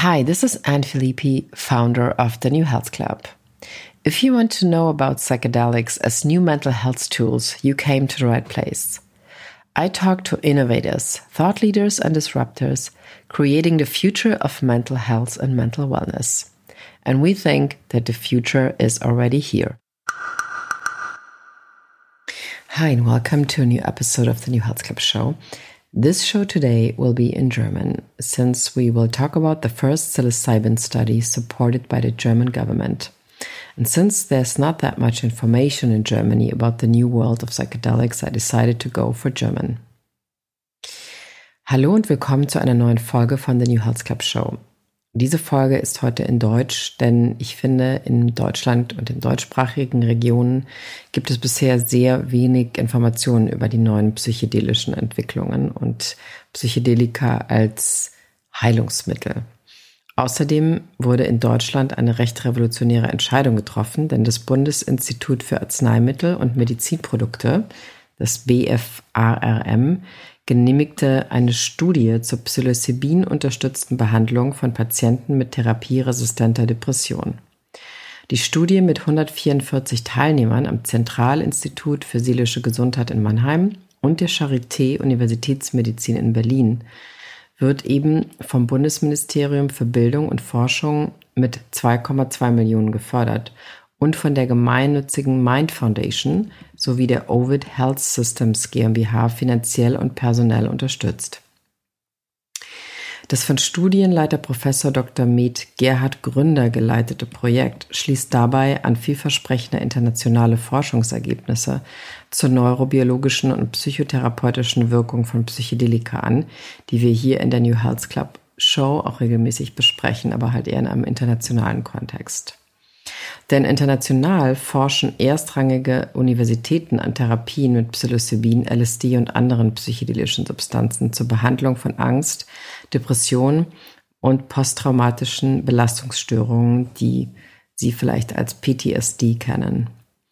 Hi, this is Anne Filippi, founder of the New Health Club. If you want to know about psychedelics as new mental health tools, you came to the right place. I talk to innovators, thought leaders, and disruptors, creating the future of mental health and mental wellness. And we think that the future is already here. Hi, and welcome to a new episode of the New Health Club show. This show today will be in German, since we will talk about the first psilocybin study supported by the German government. And since there's not that much information in Germany about the new world of psychedelics, I decided to go for German. Hallo und willkommen zu einer neuen Folge von The New Health Club Show. Diese Folge ist heute in Deutsch, denn ich finde, in Deutschland und in deutschsprachigen Regionen gibt es bisher sehr wenig Informationen über die neuen psychedelischen Entwicklungen und Psychedelika als Heilungsmittel. Außerdem wurde in Deutschland eine recht revolutionäre Entscheidung getroffen, denn das Bundesinstitut für Arzneimittel und Medizinprodukte, das BfArM, genehmigte eine Studie zur Psilocybin-unterstützten Behandlung von Patienten mit therapieresistenter Depression. Die Studie mit 144 Teilnehmern am Zentralinstitut für seelische Gesundheit in Mannheim und der Charité Universitätsmedizin in Berlin wird eben vom Bundesministerium für Bildung und Forschung mit 2,2 Millionen gefördert und von der gemeinnützigen Mind Foundation sowie der Ovid Health Systems GmbH finanziell und personell unterstützt. Das von Studienleiter Professor Dr. Med Gerhard Gründer geleitete Projekt schließt dabei an vielversprechende internationale Forschungsergebnisse zur neurobiologischen und psychotherapeutischen Wirkung von Psychedelika an, die wir hier in der New Health Club Show auch regelmäßig besprechen, aber halt eher in einem internationalen Kontext. Denn international forschen erstrangige Universitäten an Therapien mit Psilocybin, LSD und anderen psychedelischen Substanzen zur Behandlung von Angst, Depression und posttraumatischen Belastungsstörungen, die Sie vielleicht als PTSD kennen.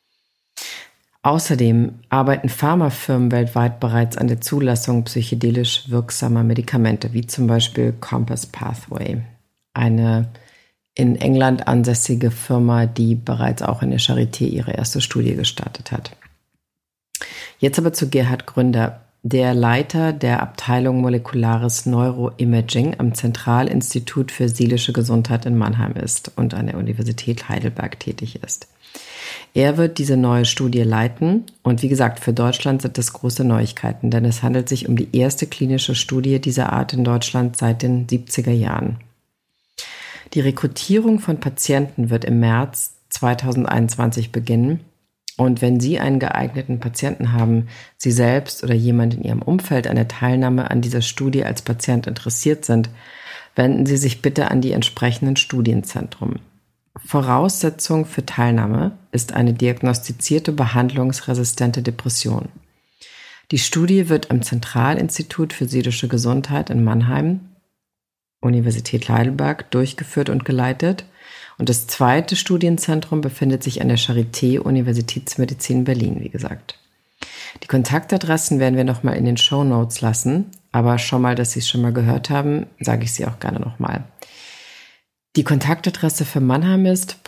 Außerdem arbeiten Pharmafirmen weltweit bereits an der Zulassung psychedelisch wirksamer Medikamente, wie zum Beispiel Compass Pathway, eine in England ansässige Firma, die bereits auch in der Charité ihre erste Studie gestartet hat. Jetzt aber zu Gerhard Gründer, der Leiter der Abteilung Molekulares Neuroimaging am Zentralinstitut für seelische Gesundheit in Mannheim ist und an der Universität Heidelberg tätig ist. Er wird diese neue Studie leiten und wie gesagt, für Deutschland sind das große Neuigkeiten, denn es handelt sich um die erste klinische Studie dieser Art in Deutschland seit den 70er Jahren. Die Rekrutierung von Patienten wird im März 2021 beginnen und wenn Sie einen geeigneten Patienten haben, Sie selbst oder jemand in Ihrem Umfeld an der Teilnahme an dieser Studie als Patient interessiert sind, wenden Sie sich bitte an die entsprechenden Studienzentren. Voraussetzung für Teilnahme ist eine diagnostizierte behandlungsresistente Depression. Die Studie wird am Zentralinstitut für seelische Gesundheit in Mannheim, Universität Heidelberg, durchgeführt und geleitet. Und das zweite Studienzentrum befindet sich an der Charité Universitätsmedizin Berlin, wie gesagt. Die Kontaktadressen werden wir nochmal in den Shownotes lassen, aber schon mal, dass Sie es schon mal gehört haben, sage ich sie auch gerne nochmal. Die Kontaktadresse für Mannheim ist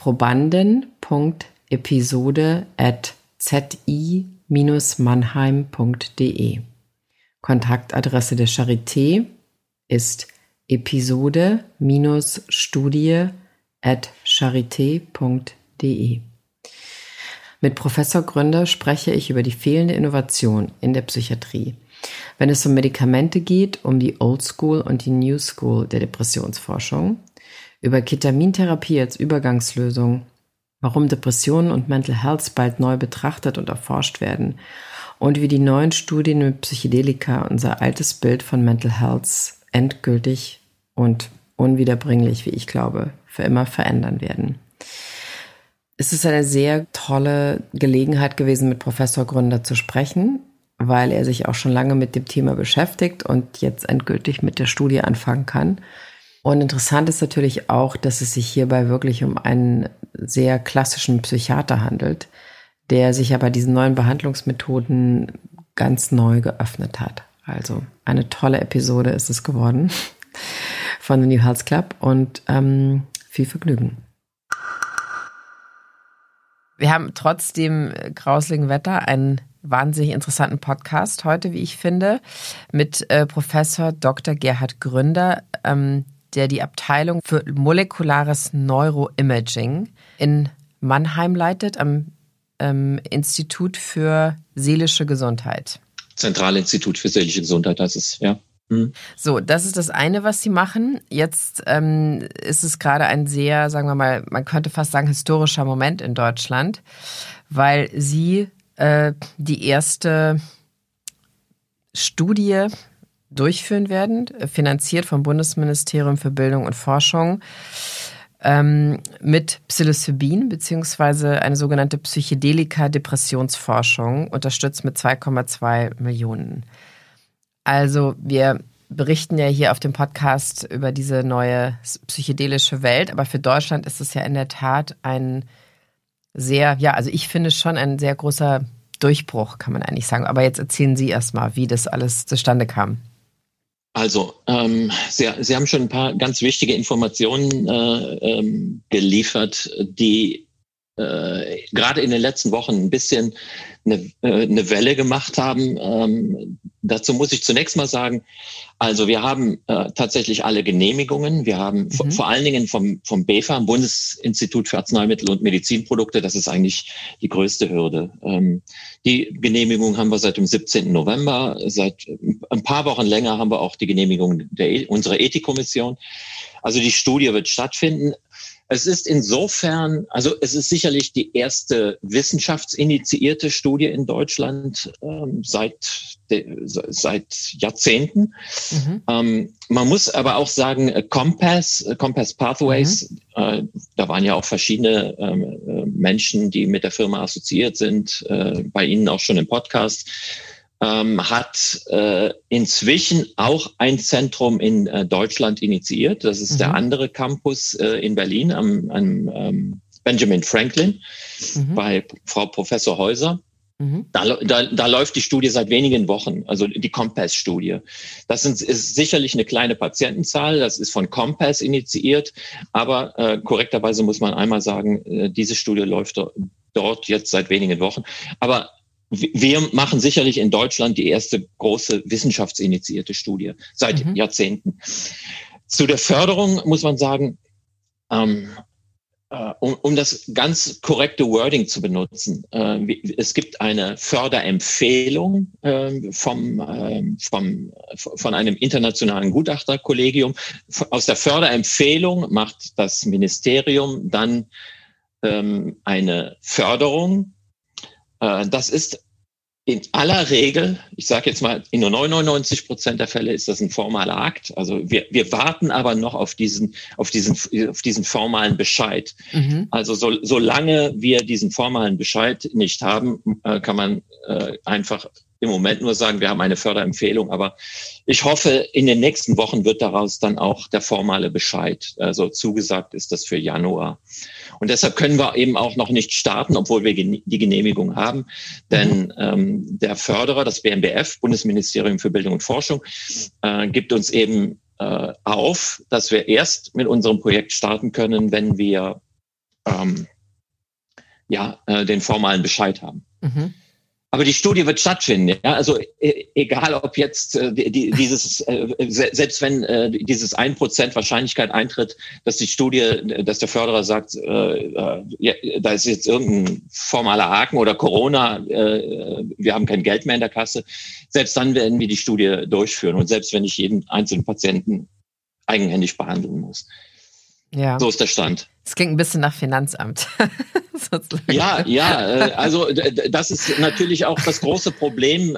probanden.episode@zi-mannheim.de. Kontaktadresse der Charité ist episode-studie@charité.de. Mit Professor Gründer spreche ich über die fehlende Innovation in der Psychiatrie, wenn es um Medikamente geht, um die Old School und die New School der Depressionsforschung, über Ketamintherapie als Übergangslösung, warum Depressionen und Mental Health bald neu betrachtet und erforscht werden und wie die neuen Studien mit Psychedelika unser altes Bild von Mental Health endgültig und unwiederbringlich, wie ich glaube, für immer verändern werden. Es ist eine sehr tolle Gelegenheit gewesen, mit Professor Gründer zu sprechen, weil er sich auch schon lange mit dem Thema beschäftigt und jetzt endgültig mit der Studie anfangen kann. Und interessant ist natürlich auch, dass es sich hierbei wirklich um einen sehr klassischen Psychiater handelt, der sich aber diesen neuen Behandlungsmethoden ganz neu geöffnet hat. Also eine tolle Episode ist es geworden. von The New Health Club und viel Vergnügen. Wir haben trotz dem grauseligen Wetter einen wahnsinnig interessanten Podcast heute, wie ich finde, mit Professor Dr. Gerhard Gründer, der die Abteilung für molekulares Neuroimaging in Mannheim leitet, am Institut für seelische Gesundheit. Zentralinstitut für seelische Gesundheit heißt es, ja. So, das ist das eine, was Sie machen. Jetzt ist es gerade ein sehr, sagen wir mal, man könnte fast sagen, historischer Moment in Deutschland, weil Sie die erste Studie durchführen werden, finanziert vom Bundesministerium für Bildung und Forschung, mit Psilocybin beziehungsweise eine sogenannte Psychedelika-Depressionsforschung, unterstützt mit 2,2 Millionen. Also wir berichten ja hier auf dem Podcast über diese neue psychedelische Welt, aber für Deutschland ist es ja in der Tat ein sehr, ja, also ich finde schon ein sehr großer Durchbruch, kann man eigentlich sagen. Aber jetzt erzählen Sie erstmal, wie das alles zustande kam. Also, Sie haben schon ein paar ganz wichtige Informationen geliefert, die gerade in den letzten Wochen ein bisschen eine Welle gemacht haben. Dazu muss ich zunächst mal sagen, also wir haben tatsächlich alle Genehmigungen. Wir haben vor allen Dingen vom BfArM, Bundesinstitut für Arzneimittel und Medizinprodukte, das ist eigentlich die größte Hürde. Die Genehmigung haben wir seit dem 17. November. Seit ein paar Wochen länger haben wir auch die Genehmigung unserer Ethikkommission. Also die Studie wird stattfinden. Es ist insofern, also es ist sicherlich die erste wissenschaftsinitiierte Studie in Deutschland seit Jahrzehnten. Man muss aber auch sagen, Compass Pathways, da waren ja auch verschiedene Menschen, die mit der Firma assoziiert sind, bei Ihnen auch schon im Podcast, hat inzwischen auch ein Zentrum in Deutschland initiiert. Das ist der andere Campus in Berlin am Benjamin Franklin bei Frau Professor Häuser. Da läuft die Studie seit wenigen Wochen, also die Compass-Studie. Das ist sicherlich eine kleine Patientenzahl, das ist von Compass initiiert, aber korrekterweise muss man einmal sagen, diese Studie läuft dort jetzt seit wenigen Wochen. Aber wir machen sicherlich in Deutschland die erste große wissenschaftsinitiierte Studie seit Jahrzehnten. Zu der Förderung muss man sagen, um das ganz korrekte Wording zu benutzen, es gibt eine Förderempfehlung von einem internationalen Gutachterkollegium. Aus der Förderempfehlung macht das Ministerium dann eine Förderung. Das ist in aller Regel, ich sage jetzt mal, in nur 99% der Fälle ist das ein formaler Akt. Also wir warten aber noch auf diesen formalen Bescheid. Also solange wir diesen formalen Bescheid nicht haben, kann man einfach im Moment nur sagen, wir haben eine Förderempfehlung. Aber ich hoffe, in den nächsten Wochen wird daraus dann auch der formale Bescheid. Also zugesagt ist das für Januar. Und deshalb können wir eben auch noch nicht starten, obwohl wir die Genehmigung haben. Denn der Förderer, das BMBF, Bundesministerium für Bildung und Forschung, gibt uns eben auf, dass wir erst mit unserem Projekt starten können, wenn wir den formalen Bescheid haben. Aber die Studie wird stattfinden. Ja? Also egal, ob jetzt selbst wenn dieses 1% Wahrscheinlichkeit eintritt, dass die Studie, dass der Förderer sagt, da ist jetzt irgendein formaler Haken oder Corona, wir haben kein Geld mehr in der Kasse. Selbst dann werden wir die Studie durchführen und selbst wenn ich jeden einzelnen Patienten eigenhändig behandeln muss. Ja. So ist der Stand. Es klingt ein bisschen nach Finanzamt. Ja, also das ist natürlich auch das große Problem,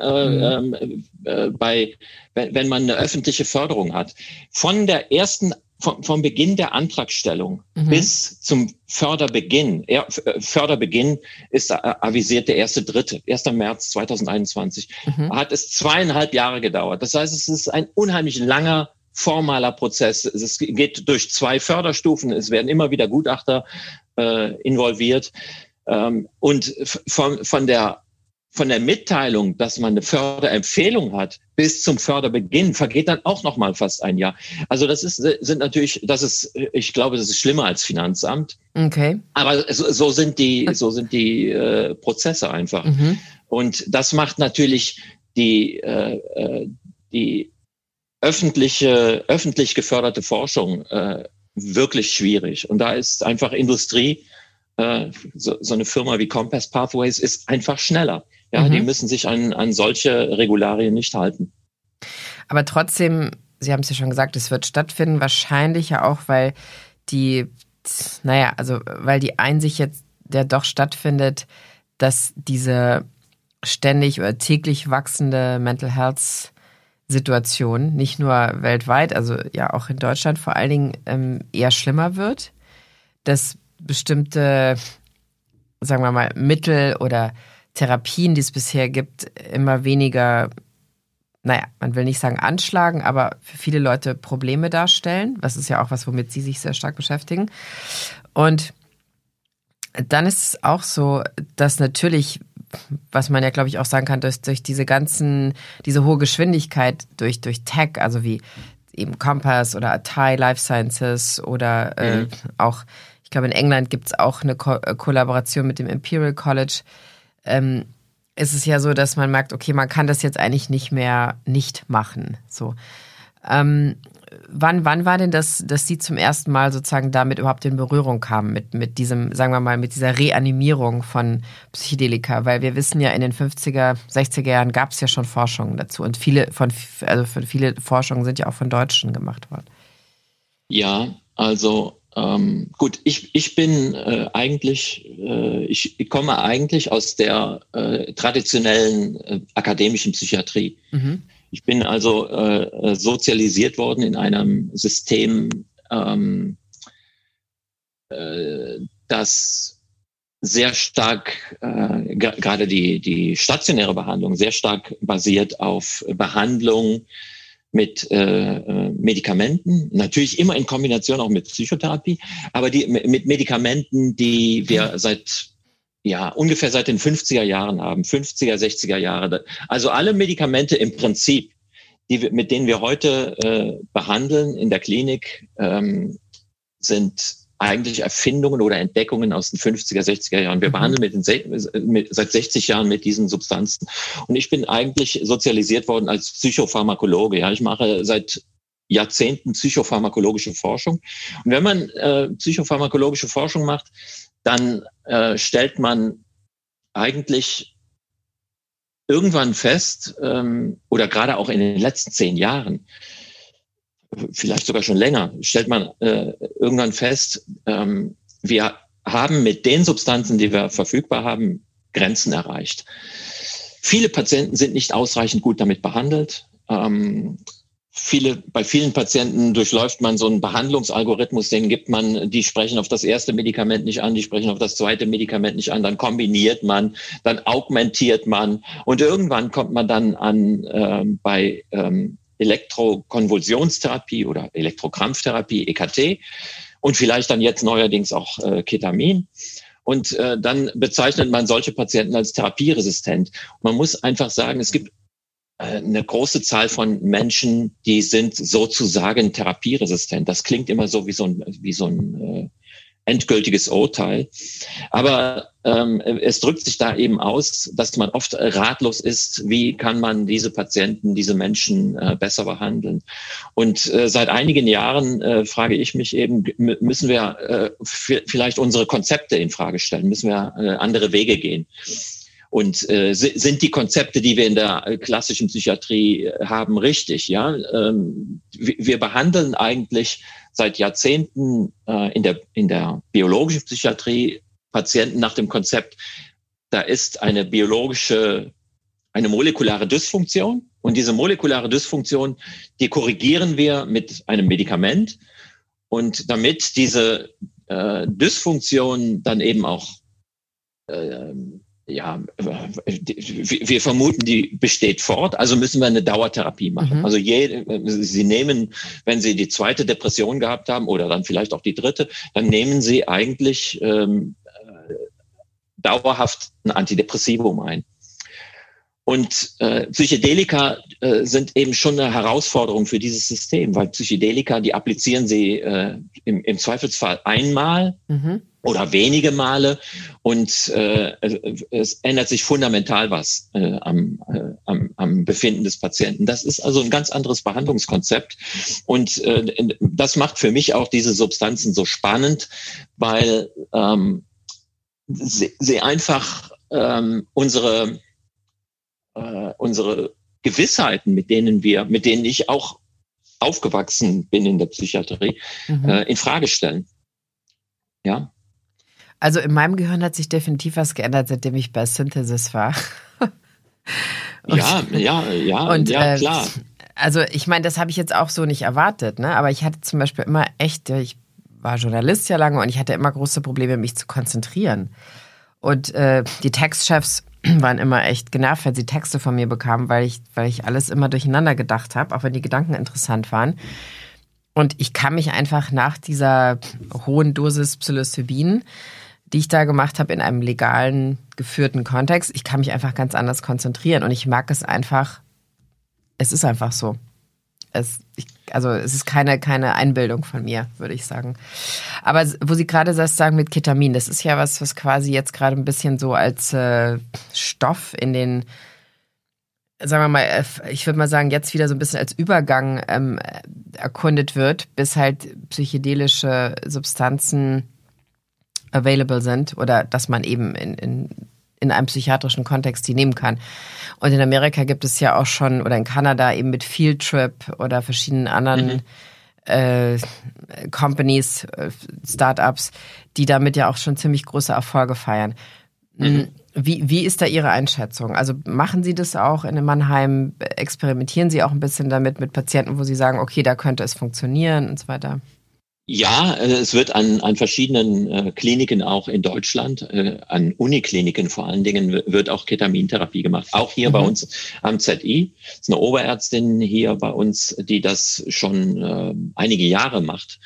wenn man eine öffentliche Förderung hat. Vom Beginn der Antragstellung bis zum Förderbeginn. Förderbeginn ist avisiert der 1. März 2021. Hat es 2,5 Jahre gedauert. Das heißt, es ist ein unheimlich langer formaler Prozess. Es geht durch 2 Förderstufen. Es werden immer wieder Gutachter involviert. Und von der von der Mitteilung, dass man eine Förderempfehlung hat, bis zum Förderbeginn vergeht dann auch noch mal fast ein Jahr. Also das ist ich glaube, das ist schlimmer als Finanzamt. Okay. Aber so sind die Prozesse einfach. Mhm. Und das macht natürlich die öffentlich geförderte Forschung wirklich schwierig. Und da ist einfach Industrie, so eine Firma wie Compass Pathways ist einfach schneller. Ja, die müssen sich an solche Regularien nicht halten. Aber trotzdem, Sie haben es ja schon gesagt, es wird stattfinden, wahrscheinlich ja auch, weil die Einsicht jetzt ja doch stattfindet, dass diese ständig oder täglich wachsende Mental Health Situation, nicht nur weltweit, also ja auch in Deutschland vor allen Dingen eher schlimmer wird, dass bestimmte, sagen wir mal, Mittel oder Therapien, die es bisher gibt, immer weniger, man will nicht sagen anschlagen, aber für viele Leute Probleme darstellen. Das ist ja auch was, womit Sie sich sehr stark beschäftigen. Und dann ist es auch so, dass natürlich, was man ja, glaube ich, auch sagen kann, durch diese hohe Geschwindigkeit, durch Tech, also wie eben Compass oder Atai Life Sciences oder auch, ich glaube, in England gibt es auch eine Kollaboration mit dem Imperial College, ist es ja so, dass man merkt, okay, man kann das jetzt eigentlich nicht mehr nicht machen. So. Wann war denn das, dass Sie zum ersten Mal sozusagen damit überhaupt in Berührung kamen mit diesem, sagen wir mal, mit dieser Reanimierung von Psychedelika? Weil wir wissen ja, in den 50er, 60er Jahren gab es ja schon Forschungen dazu und viele Forschungen sind ja auch von Deutschen gemacht worden. Ja, also gut, ich bin ich komme eigentlich aus der traditionellen akademischen Psychiatrie. Mhm. Ich bin also sozialisiert worden in einem System, das sehr stark, gerade die stationäre Behandlung, sehr stark basiert auf Behandlung mit Medikamenten, natürlich immer in Kombination auch mit Psychotherapie, aber mit Medikamenten, die wir ungefähr seit den 50er Jahren haben, 50er, 60er Jahre. Also alle Medikamente im Prinzip, mit denen wir heute behandeln in der Klinik, sind eigentlich Erfindungen oder Entdeckungen aus den 50er, 60er Jahren. Wir behandeln seit 60 Jahren mit diesen Substanzen. Und ich bin eigentlich sozialisiert worden als Psychopharmakologe. Ja, ich mache seit Jahrzehnten psychopharmakologische Forschung. Und wenn man psychopharmakologische Forschung macht, dann stellt man eigentlich irgendwann fest, oder gerade auch in den letzten 10 Jahren, vielleicht sogar schon länger, stellt man irgendwann fest, wir haben mit den Substanzen, die wir verfügbar haben, Grenzen erreicht. Viele Patienten sind nicht ausreichend gut damit behandelt. Bei vielen Patienten durchläuft man so einen Behandlungsalgorithmus, die sprechen auf das erste Medikament nicht an, die sprechen auf das zweite Medikament nicht an, dann kombiniert man, dann augmentiert man und irgendwann kommt man dann an bei Elektrokonvulsionstherapie oder Elektrokrampftherapie, EKT und vielleicht dann jetzt neuerdings auch Ketamin. Und dann bezeichnet man solche Patienten als therapieresistent. Man muss einfach sagen, es gibt eine große Zahl von Menschen, die sind sozusagen therapieresistent. Das klingt immer so wie so ein endgültiges Urteil. Aber es drückt sich da eben aus, dass man oft ratlos ist, wie kann man diese Patienten, diese Menschen besser behandeln. Und seit einigen Jahren frage ich mich eben, müssen wir vielleicht unsere Konzepte in Frage stellen, müssen wir andere Wege gehen. Und sind die Konzepte, die wir in der klassischen Psychiatrie haben, richtig? Ja, wir behandeln eigentlich seit Jahrzehnten in der biologischen Psychiatrie Patienten nach dem Konzept, da ist eine molekulare Dysfunktion und diese molekulare Dysfunktion, die korrigieren wir mit einem Medikament und damit diese Dysfunktion dann eben auch wir vermuten, die besteht fort, also müssen wir eine Dauertherapie machen. Mhm. Also Sie nehmen, wenn Sie die zweite Depression gehabt haben oder dann vielleicht auch die dritte, dann nehmen Sie eigentlich dauerhaft ein Antidepressivum ein. Und Psychedelika sind eben schon eine Herausforderung für dieses System, weil Psychedelika, die applizieren sie im Zweifelsfall einmal oder wenige Male und es ändert sich fundamental was am Befinden des Patienten. Das ist also ein ganz anderes Behandlungskonzept und das macht für mich auch diese Substanzen so spannend, weil sie einfach unsere Gewissheiten, mit denen ich auch aufgewachsen bin in der Psychiatrie, in Frage stellen. Ja. Also in meinem Gehirn hat sich definitiv was geändert, seitdem ich bei Synthesis war. Ja, klar. Also ich meine, das habe ich jetzt auch so nicht erwartet, ne? Aber ich hatte zum Beispiel immer ich war Journalist ja lange und ich hatte immer große Probleme, mich zu konzentrieren. Und die Textchefs waren immer echt genervt, wenn sie Texte von mir bekamen, weil ich alles immer durcheinander gedacht habe, auch wenn die Gedanken interessant waren. Und ich kann mich einfach nach dieser hohen Dosis Psilocybin, die ich da gemacht habe in einem legalen, geführten Kontext, ich kann mich einfach ganz anders konzentrieren. Und ich mag es einfach, es ist einfach so. Es ist keine Einbildung von mir, würde ich sagen. Aber wo Sie gerade das sagen mit Ketamin, das ist ja was quasi jetzt gerade ein bisschen so als Stoff in den, sagen wir mal, ich würde mal sagen, jetzt wieder so ein bisschen als Übergang erkundet wird, bis halt psychedelische Substanzen available sind oder dass man eben in einem psychiatrischen Kontext die nehmen kann. Und in Amerika gibt es ja auch schon, oder in Kanada eben mit Field Trip oder verschiedenen anderen Companies, Startups, die damit ja auch schon ziemlich große Erfolge feiern. Wie ist da Ihre Einschätzung? Also machen Sie das auch in Mannheim? Experimentieren Sie auch ein bisschen damit mit Patienten, wo Sie sagen, okay, da könnte es funktionieren und so weiter? Ja, es wird an verschiedenen Kliniken auch in Deutschland, an Unikliniken vor allen Dingen, wird auch Ketamintherapie gemacht. Auch hier bei uns am ZI. Das ist eine Oberärztin hier bei uns, die das schon einige Jahre macht.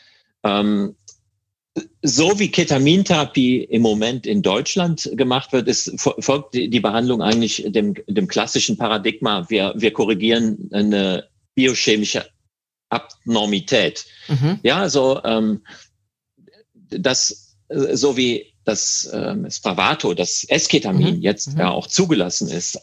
So wie Ketamintherapie im Moment in Deutschland gemacht wird, folgt die Behandlung eigentlich dem klassischen Paradigma. Wir korrigieren eine biochemische Abnormität. Ja, so so wie das Spravato, das Esketamin jetzt ja auch zugelassen ist,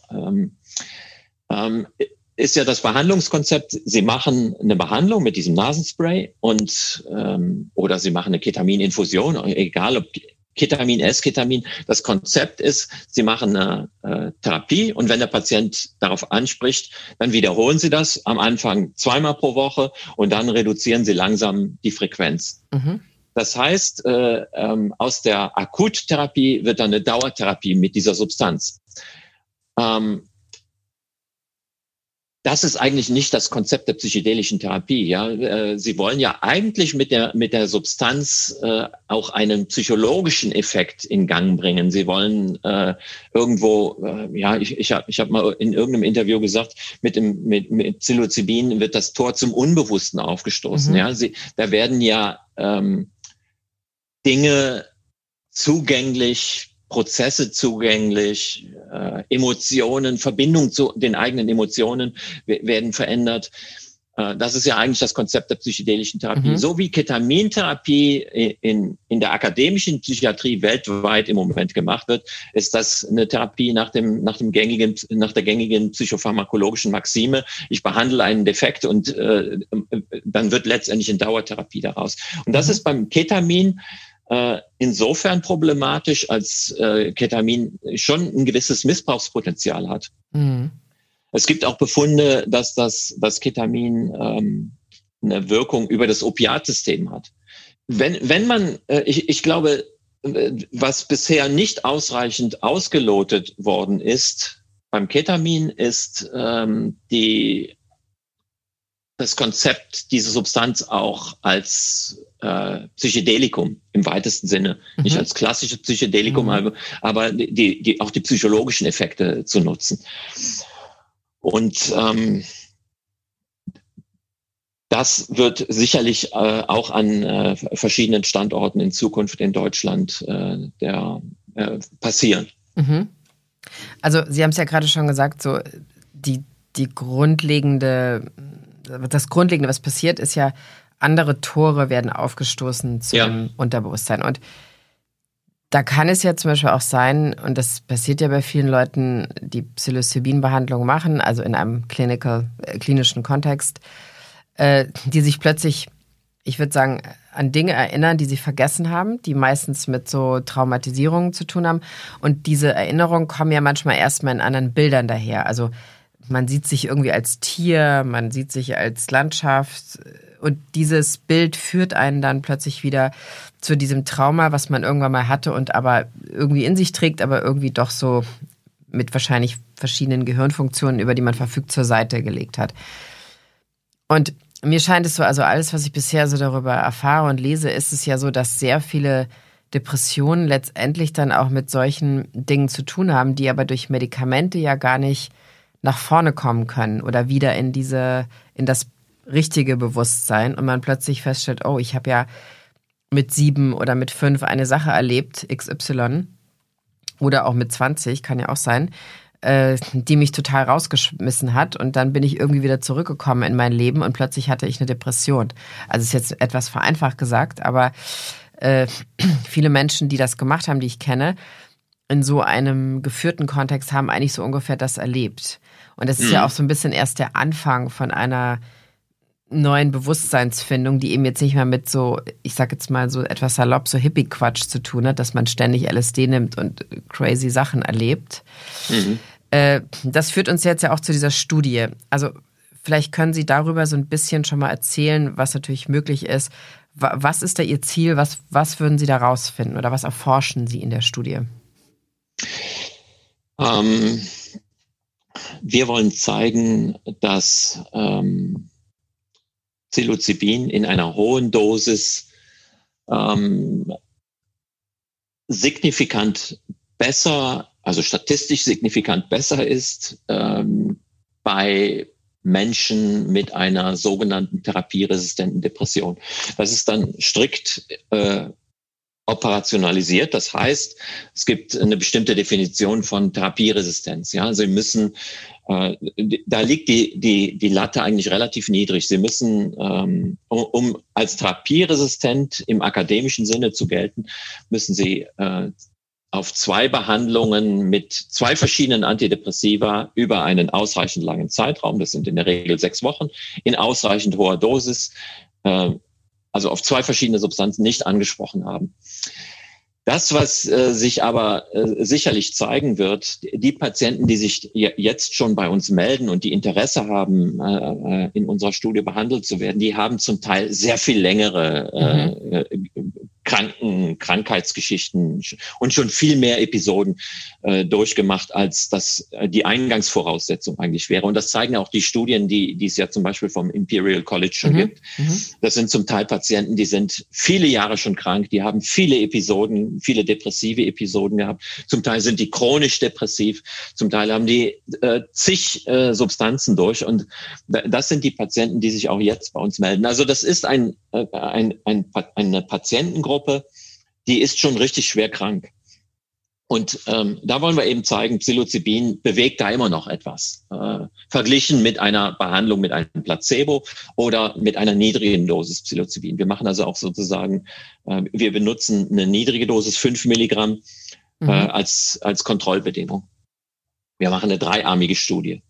ist ja das Behandlungskonzept. Sie machen eine Behandlung mit diesem Nasenspray und oder Sie machen eine Ketamininfusion, egal ob Ketamin, Esketamin. Das Konzept ist, Sie machen eine Therapie und wenn der Patient darauf anspricht, dann wiederholen Sie das am Anfang 2-mal pro Woche und dann reduzieren Sie langsam die Frequenz. Das heißt, aus der Akuttherapie wird dann eine Dauertherapie mit dieser Substanz. Das ist eigentlich nicht das Konzept der psychedelischen Therapie. Ja, Sie wollen ja eigentlich mit der Substanz auch einen psychologischen Effekt in Gang bringen. Sie wollen irgendwo, ich habe mal in irgendeinem Interview gesagt, mit Psilocybin wird das Tor zum Unbewussten aufgestoßen. Ja, da werden ja Dinge zugänglich, Prozesse zugänglich, Emotionen, Verbindung zu den eigenen Emotionen werden verändert. Das ist ja eigentlich das Konzept der psychedelischen Therapie. So wie Ketamintherapie in der akademischen Psychiatrie weltweit im Moment gemacht wird, ist das eine Therapie nach der gängigen psychopharmakologischen Maxime. Ich behandle einen Defekt und dann wird letztendlich eine Dauertherapie daraus. Und das ist beim Ketamin insofern problematisch, als Ketamin schon ein gewisses Missbrauchspotenzial hat. Es gibt auch Befunde, dass das Ketamin eine Wirkung über das Opiatsystem hat. Wenn man, ich glaube, was bisher nicht ausreichend ausgelotet worden ist beim Ketamin, ist das Konzept, diese Substanz auch als Psychedelikum im weitesten Sinne, nicht als klassisches Psychedelikum, aber auch die psychologischen Effekte zu nutzen. Und das wird sicherlich auch an verschiedenen Standorten in Zukunft in Deutschland passieren. Also Sie haben es ja gerade schon gesagt, so das Grundlegende, was passiert, ist ja, andere Tore werden aufgestoßen zu dem Unterbewusstsein. Und da kann es ja zum Beispiel auch sein, und das passiert ja bei vielen Leuten, die Psilocybin-Behandlung machen, also in einem klinischen Kontext, die sich plötzlich, ich würde sagen, an Dinge erinnern, die sie vergessen haben, die meistens mit so Traumatisierungen zu tun haben. Und diese Erinnerungen kommen ja manchmal erstmal in anderen Bildern daher. Also man sieht sich irgendwie als Tier, man sieht sich als Landschaft. Und dieses Bild führt einen dann plötzlich wieder zu diesem Trauma, was man irgendwann mal hatte und aber irgendwie in sich trägt, aber irgendwie doch so mit wahrscheinlich verschiedenen Gehirnfunktionen, über die man verfügt, zur Seite gelegt hat. Und mir scheint es so, also alles, was ich bisher so darüber erfahre und lese, ist es ja so, dass sehr viele Depressionen letztendlich dann auch mit solchen Dingen zu tun haben, die aber durch Medikamente ja gar nicht nach vorne kommen können oder wieder in das richtige Bewusstsein und man plötzlich feststellt, oh, ich habe ja mit 7 oder mit 5 eine Sache erlebt, XY, oder auch mit 20, kann ja auch sein, die mich total rausgeschmissen hat und dann bin ich irgendwie wieder zurückgekommen in mein Leben und plötzlich hatte ich eine Depression. Also ist jetzt etwas vereinfacht gesagt, aber viele Menschen, die das gemacht haben, die ich kenne, in so einem geführten Kontext haben eigentlich so ungefähr das erlebt. Und das ist ja auch so ein bisschen erst der Anfang von einer neuen Bewusstseinsfindung, die eben jetzt nicht mehr mit so, ich sag jetzt mal so etwas salopp, so Hippie-Quatsch zu tun hat, dass man ständig LSD nimmt und crazy Sachen erlebt. Das führt uns jetzt ja auch zu dieser Studie. Also vielleicht können Sie darüber so ein bisschen schon mal erzählen, was natürlich möglich ist. Was ist da Ihr Ziel? Was würden Sie da rausfinden oder was erforschen Sie in der Studie? Wir wollen zeigen, dass Psilocybin in einer hohen Dosis signifikant besser, also statistisch signifikant besser ist bei Menschen mit einer sogenannten therapieresistenten Depression. Das ist dann strikt operationalisiert. Das heißt, es gibt eine bestimmte Definition von Therapieresistenz. Ja, Sie müssen, da liegt die Latte eigentlich relativ niedrig. Sie müssen, um als therapieresistent im akademischen Sinne zu gelten, müssen Sie auf 2 Behandlungen mit 2 verschiedenen Antidepressiva über einen ausreichend langen Zeitraum, das sind in der Regel 6 Wochen, in ausreichend hoher Dosis, also auf 2 verschiedene Substanzen nicht angesprochen haben. Das, was sich aber sicherlich zeigen wird, die Patienten, die sich jetzt schon bei uns melden und die Interesse haben, in unserer Studie behandelt zu werden, die haben zum Teil sehr viel längere Krankheitsgeschichten und schon viel mehr Episoden durchgemacht, als das die Eingangsvoraussetzung eigentlich wäre. Und das zeigen auch die Studien, die es ja zum Beispiel vom Imperial College schon gibt. Das sind zum Teil Patienten, die sind viele Jahre schon krank, die haben viele Episoden, viele depressive Episoden gehabt. Zum Teil sind die chronisch depressiv, zum Teil haben die zig Substanzen durch. Und das sind die Patienten, die sich auch jetzt bei uns melden. Also das ist eine Patientengruppe, die ist schon richtig schwer krank. Und da wollen wir eben zeigen, Psilocybin bewegt da immer noch etwas. Verglichen mit einer Behandlung mit einem Placebo oder mit einer niedrigen Dosis Psilocybin. Wir machen also auch sozusagen, wir benutzen eine niedrige Dosis, 5 Milligramm, als Kontrollbedingung. Wir machen eine 3-armige Studie.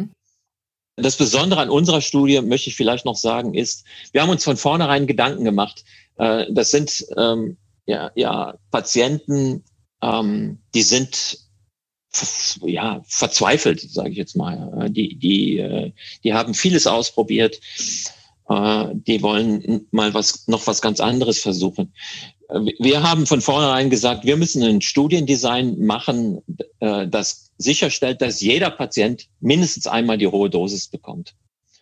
Das Besondere an unserer Studie, möchte ich vielleicht noch sagen, ist, wir haben uns von vornherein Gedanken gemacht. Das sind Patienten, die sind verzweifelt, sage ich jetzt mal. Die haben vieles ausprobiert. Die wollen mal noch was ganz anderes versuchen. Wir haben von vornherein gesagt, wir müssen ein Studiendesign machen, das sicherstellt, dass jeder Patient mindestens einmal die hohe Dosis bekommt.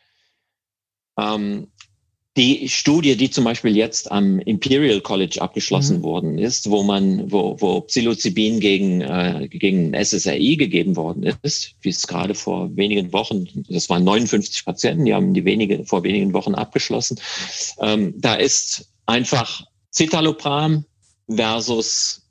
Die Studie, die zum Beispiel jetzt am Imperial College abgeschlossen worden ist, wo Psilocybin gegen SSRI gegeben worden ist, wie es gerade vor wenigen Wochen, das waren 59 Patienten, die haben vor wenigen Wochen abgeschlossen. Da ist einfach Citalopram versus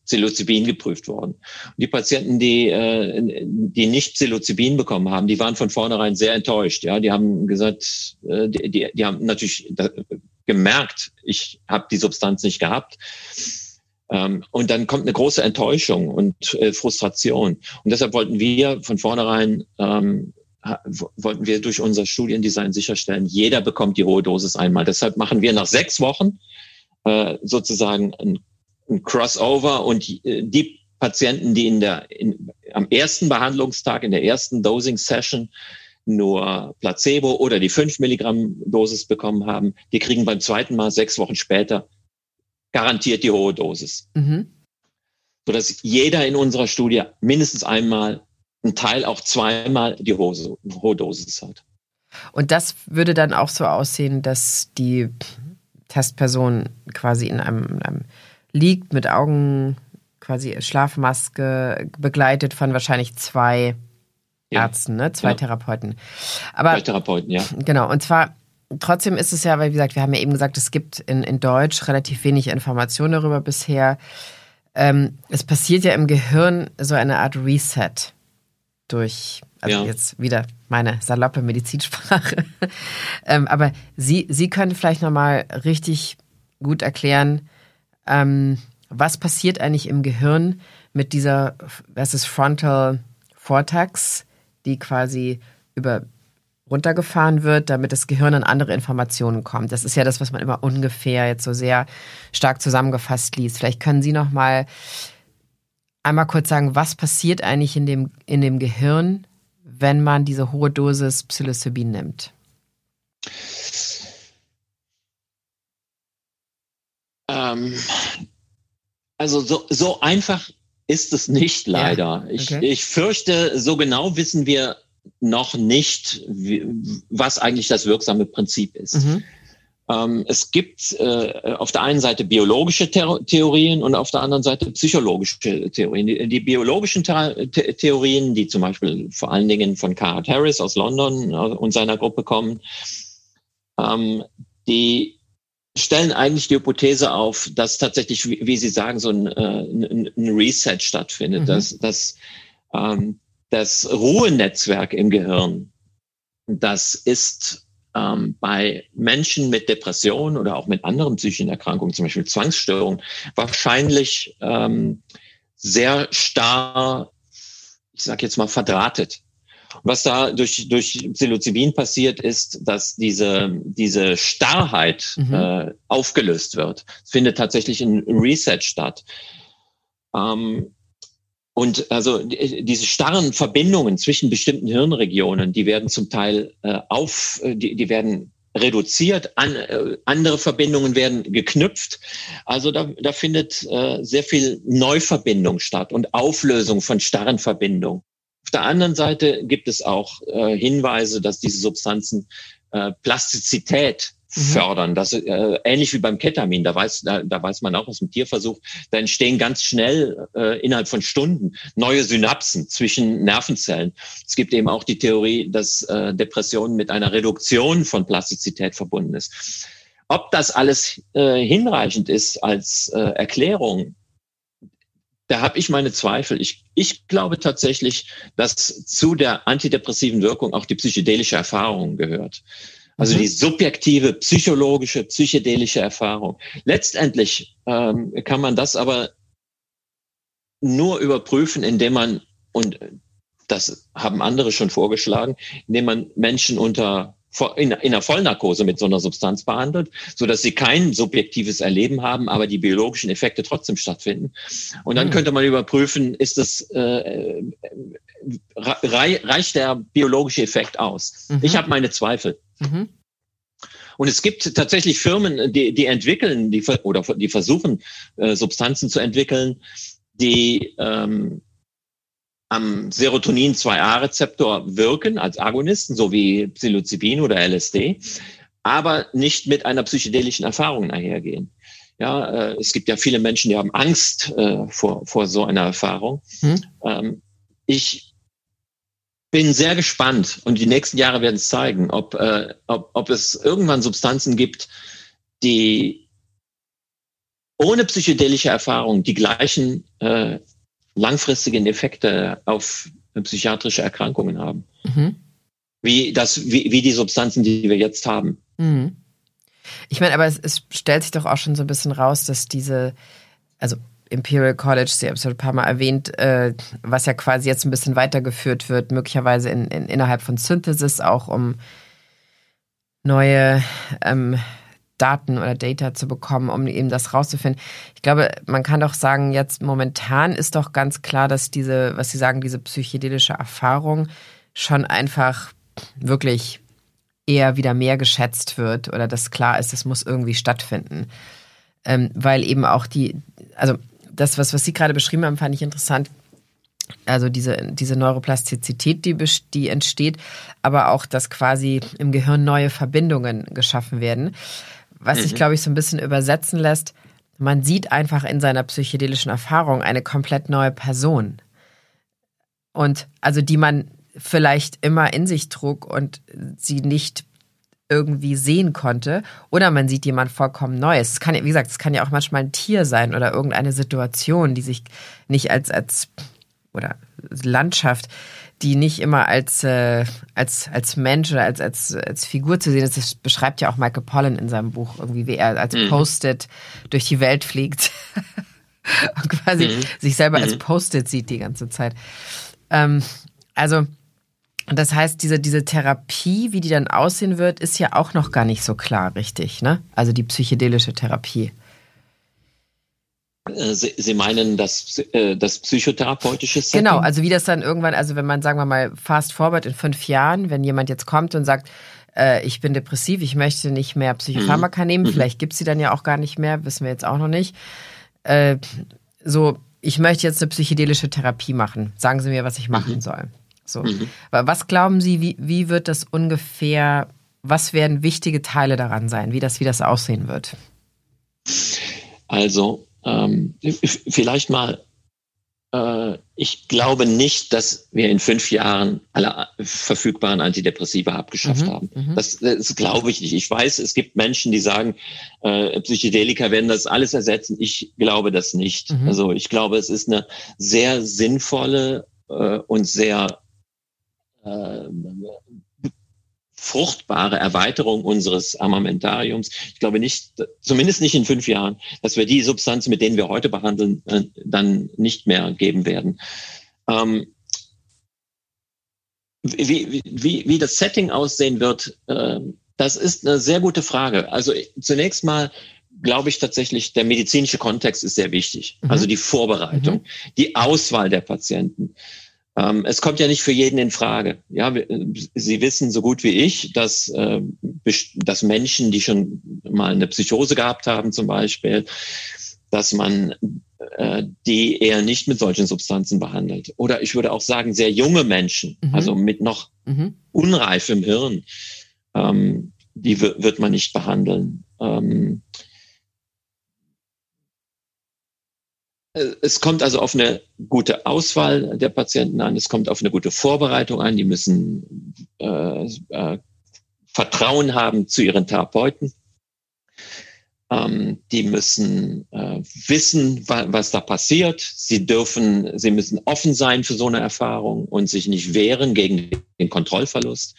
Psilocybin geprüft worden. Und die Patienten, die nicht Psilocybin bekommen haben, die waren von vornherein sehr enttäuscht. Ja, die haben gesagt, die haben natürlich gemerkt, ich habe die Substanz nicht gehabt. Und dann kommt eine große Enttäuschung und Frustration. Und deshalb wollten wir von vornherein wollten wir durch unser Studiendesign sicherstellen, jeder bekommt die hohe Dosis einmal. Deshalb machen wir nach 6 Wochen sozusagen ein Crossover und die Patienten, die am ersten Behandlungstag, in der ersten Dosing-Session nur Placebo oder die 5 Milligramm Dosis bekommen haben, die kriegen beim zweiten Mal 6 Wochen später garantiert die hohe Dosis. Sodass jeder in unserer Studie mindestens einmal, ein Teil auch zweimal die hohe Dosis hat. Und das würde dann auch so aussehen, dass die Testperson quasi in einem liegt, mit Augen, quasi Schlafmaske, begleitet von wahrscheinlich 2 Ärzten, ne? 2 Therapeuten. Aber 2 Therapeuten, ja. Genau, und zwar trotzdem ist es ja, weil wie gesagt, wir haben ja eben gesagt, es gibt in Deutsch relativ wenig Informationen darüber bisher. Es passiert ja im Gehirn so eine Art Reset durch, jetzt wieder meine saloppe Medizinsprache. Aber Sie können vielleicht nochmal richtig gut erklären, was passiert eigentlich im Gehirn mit dieser, das ist Frontal Cortex, die quasi runtergefahren wird, damit das Gehirn an andere Informationen kommt. Das ist ja das, was man immer ungefähr jetzt so sehr stark zusammengefasst liest. Vielleicht können Sie noch mal einmal kurz sagen, was passiert eigentlich in dem Gehirn, wenn man diese hohe Dosis Psilocybin nimmt? Also so einfach ist es nicht, leider. Ja, okay. Ich fürchte, so genau wissen wir noch nicht, was eigentlich das wirksame Prinzip ist. Es gibt auf der einen Seite biologische Theorien und auf der anderen Seite psychologische Theorien. Die biologischen Theorien, die zum Beispiel vor allen Dingen von Carhart Harris aus London und seiner Gruppe kommen, die stellen eigentlich die Hypothese auf, dass tatsächlich, wie Sie sagen, so ein Reset stattfindet, dass das Ruhenetzwerk im Gehirn, das ist bei Menschen mit Depressionen oder auch mit anderen psychischen Erkrankungen, zum Beispiel Zwangsstörungen, wahrscheinlich sehr starr, ich sage jetzt mal, verdrahtet. Was da durch Psilocybin passiert, ist, dass diese Starrheit aufgelöst wird. Es findet tatsächlich ein Reset statt. Und also diese starren Verbindungen zwischen bestimmten Hirnregionen, die werden zum Teil die werden reduziert, andere Verbindungen werden geknüpft. Also da findet sehr viel Neuverbindung statt und Auflösung von starren Verbindungen. Auf der anderen Seite gibt es auch Hinweise, dass diese Substanzen Plastizität fördern. Das ähnlich wie beim Ketamin. Da weiß man auch aus dem Tierversuch, da entstehen ganz schnell innerhalb von Stunden neue Synapsen zwischen Nervenzellen. Es gibt eben auch die Theorie, dass Depression mit einer Reduktion von Plastizität verbunden ist. Ob das alles hinreichend ist als Erklärung, da habe ich meine Zweifel. Ich glaube tatsächlich, dass zu der antidepressiven Wirkung auch die psychedelische Erfahrung gehört. Also die subjektive, psychologische, psychedelische Erfahrung. Letztendlich kann man das aber nur überprüfen, indem man, und das haben andere schon vorgeschlagen, indem man Menschen in einer Vollnarkose mit so einer Substanz behandelt, so dass sie kein subjektives Erleben haben, aber die biologischen Effekte trotzdem stattfinden. Und dann könnte man überprüfen, reicht der biologische Effekt aus? Ich habe meine Zweifel. Und es gibt tatsächlich Firmen, die entwickeln, die versuchen, Substanzen zu entwickeln, die am Serotonin-2A-Rezeptor wirken als Agonisten, so wie Psilocybin oder LSD, aber nicht mit einer psychedelischen Erfahrung einhergehen. Ja, es gibt ja viele Menschen, die haben Angst vor so einer Erfahrung. Ich bin sehr gespannt und die nächsten Jahre werden es zeigen, ob es irgendwann Substanzen gibt, die ohne psychedelische Erfahrung die gleichen langfristigen Effekte auf psychiatrische Erkrankungen haben. Wie die Substanzen, die wir jetzt haben. Ich meine, aber es stellt sich doch auch schon so ein bisschen raus, dass also Imperial College, Sie haben es ein paar Mal erwähnt, was ja quasi jetzt ein bisschen weitergeführt wird, möglicherweise innerhalb von Synthesis auch, um neue Daten oder Data zu bekommen, um eben das rauszufinden. Ich glaube, man kann doch sagen, jetzt momentan ist doch ganz klar, dass was Sie sagen, diese psychedelische Erfahrung schon einfach wirklich eher wieder mehr geschätzt wird oder dass klar ist, das muss irgendwie stattfinden. Weil eben auch also das, was Sie gerade beschrieben haben, fand ich interessant. Also diese Neuroplastizität, die entsteht, aber auch, dass quasi im Gehirn neue Verbindungen geschaffen werden. Was sich, glaube ich, so ein bisschen übersetzen lässt, man sieht einfach in seiner psychedelischen Erfahrung eine komplett neue Person. Und also die man vielleicht immer in sich trug und sie nicht irgendwie sehen konnte. Oder man sieht jemand vollkommen Neues. Es kann, wie gesagt, es kann ja auch manchmal ein Tier sein oder irgendeine Situation, die sich nicht als oder Landschaft, die nicht immer als Mensch oder als Figur zu sehen ist. Das beschreibt ja auch Michael Pollan in seinem Buch, irgendwie, wie er als Post-it durch die Welt fliegt und quasi sich selber als Post-it sieht die ganze Zeit. Also, das heißt, diese Therapie, wie die dann aussehen wird, ist ja auch noch gar nicht so klar, richtig, ne? Also die psychedelische Therapie. Sie meinen das psychotherapeutische Setting? Genau, also wie das dann irgendwann, also wenn man, sagen wir mal, fast forward in 5 Jahren, wenn jemand jetzt kommt und sagt, ich bin depressiv, ich möchte nicht mehr Psychopharmaka nehmen, vielleicht gibt es sie dann ja auch gar nicht mehr, wissen wir jetzt auch noch nicht. Ich möchte jetzt eine psychedelische Therapie machen. Sagen Sie mir, was ich machen soll. So. Was glauben Sie, wie wird das ungefähr, was werden wichtige Teile daran sein, wie das aussehen wird? Also, vielleicht mal, ich glaube nicht, dass wir in 5 Jahren alle verfügbaren Antidepressiva abgeschafft haben. Das glaube ich nicht. Ich weiß, es gibt Menschen, die sagen, Psychedelika werden das alles ersetzen. Ich glaube das nicht. Also ich glaube, es ist eine sehr sinnvolle und sehr fruchtbare Erweiterung unseres Armamentariums. Ich glaube nicht, zumindest nicht in 5 Jahren, dass wir die Substanzen, mit denen wir heute behandeln, dann nicht mehr geben werden. Wie das Setting aussehen wird, das ist eine sehr gute Frage. Also zunächst mal glaube ich tatsächlich, der medizinische Kontext ist sehr wichtig. Also die Vorbereitung, die Auswahl der Patienten. Es kommt ja nicht für jeden in Frage. Ja, Sie wissen so gut wie ich, dass Menschen, die schon mal eine Psychose gehabt haben zum Beispiel, dass man die eher nicht mit solchen Substanzen behandelt. Oder ich würde auch sagen, sehr junge Menschen, also mit noch unreifem Hirn, die wird man nicht behandeln. Es kommt also auf eine gute Auswahl der Patienten an, es kommt auf eine gute Vorbereitung an, die müssen Vertrauen haben zu ihren Therapeuten, die müssen wissen, was da passiert, sie müssen offen sein für so eine Erfahrung und sich nicht wehren gegen den Kontrollverlust.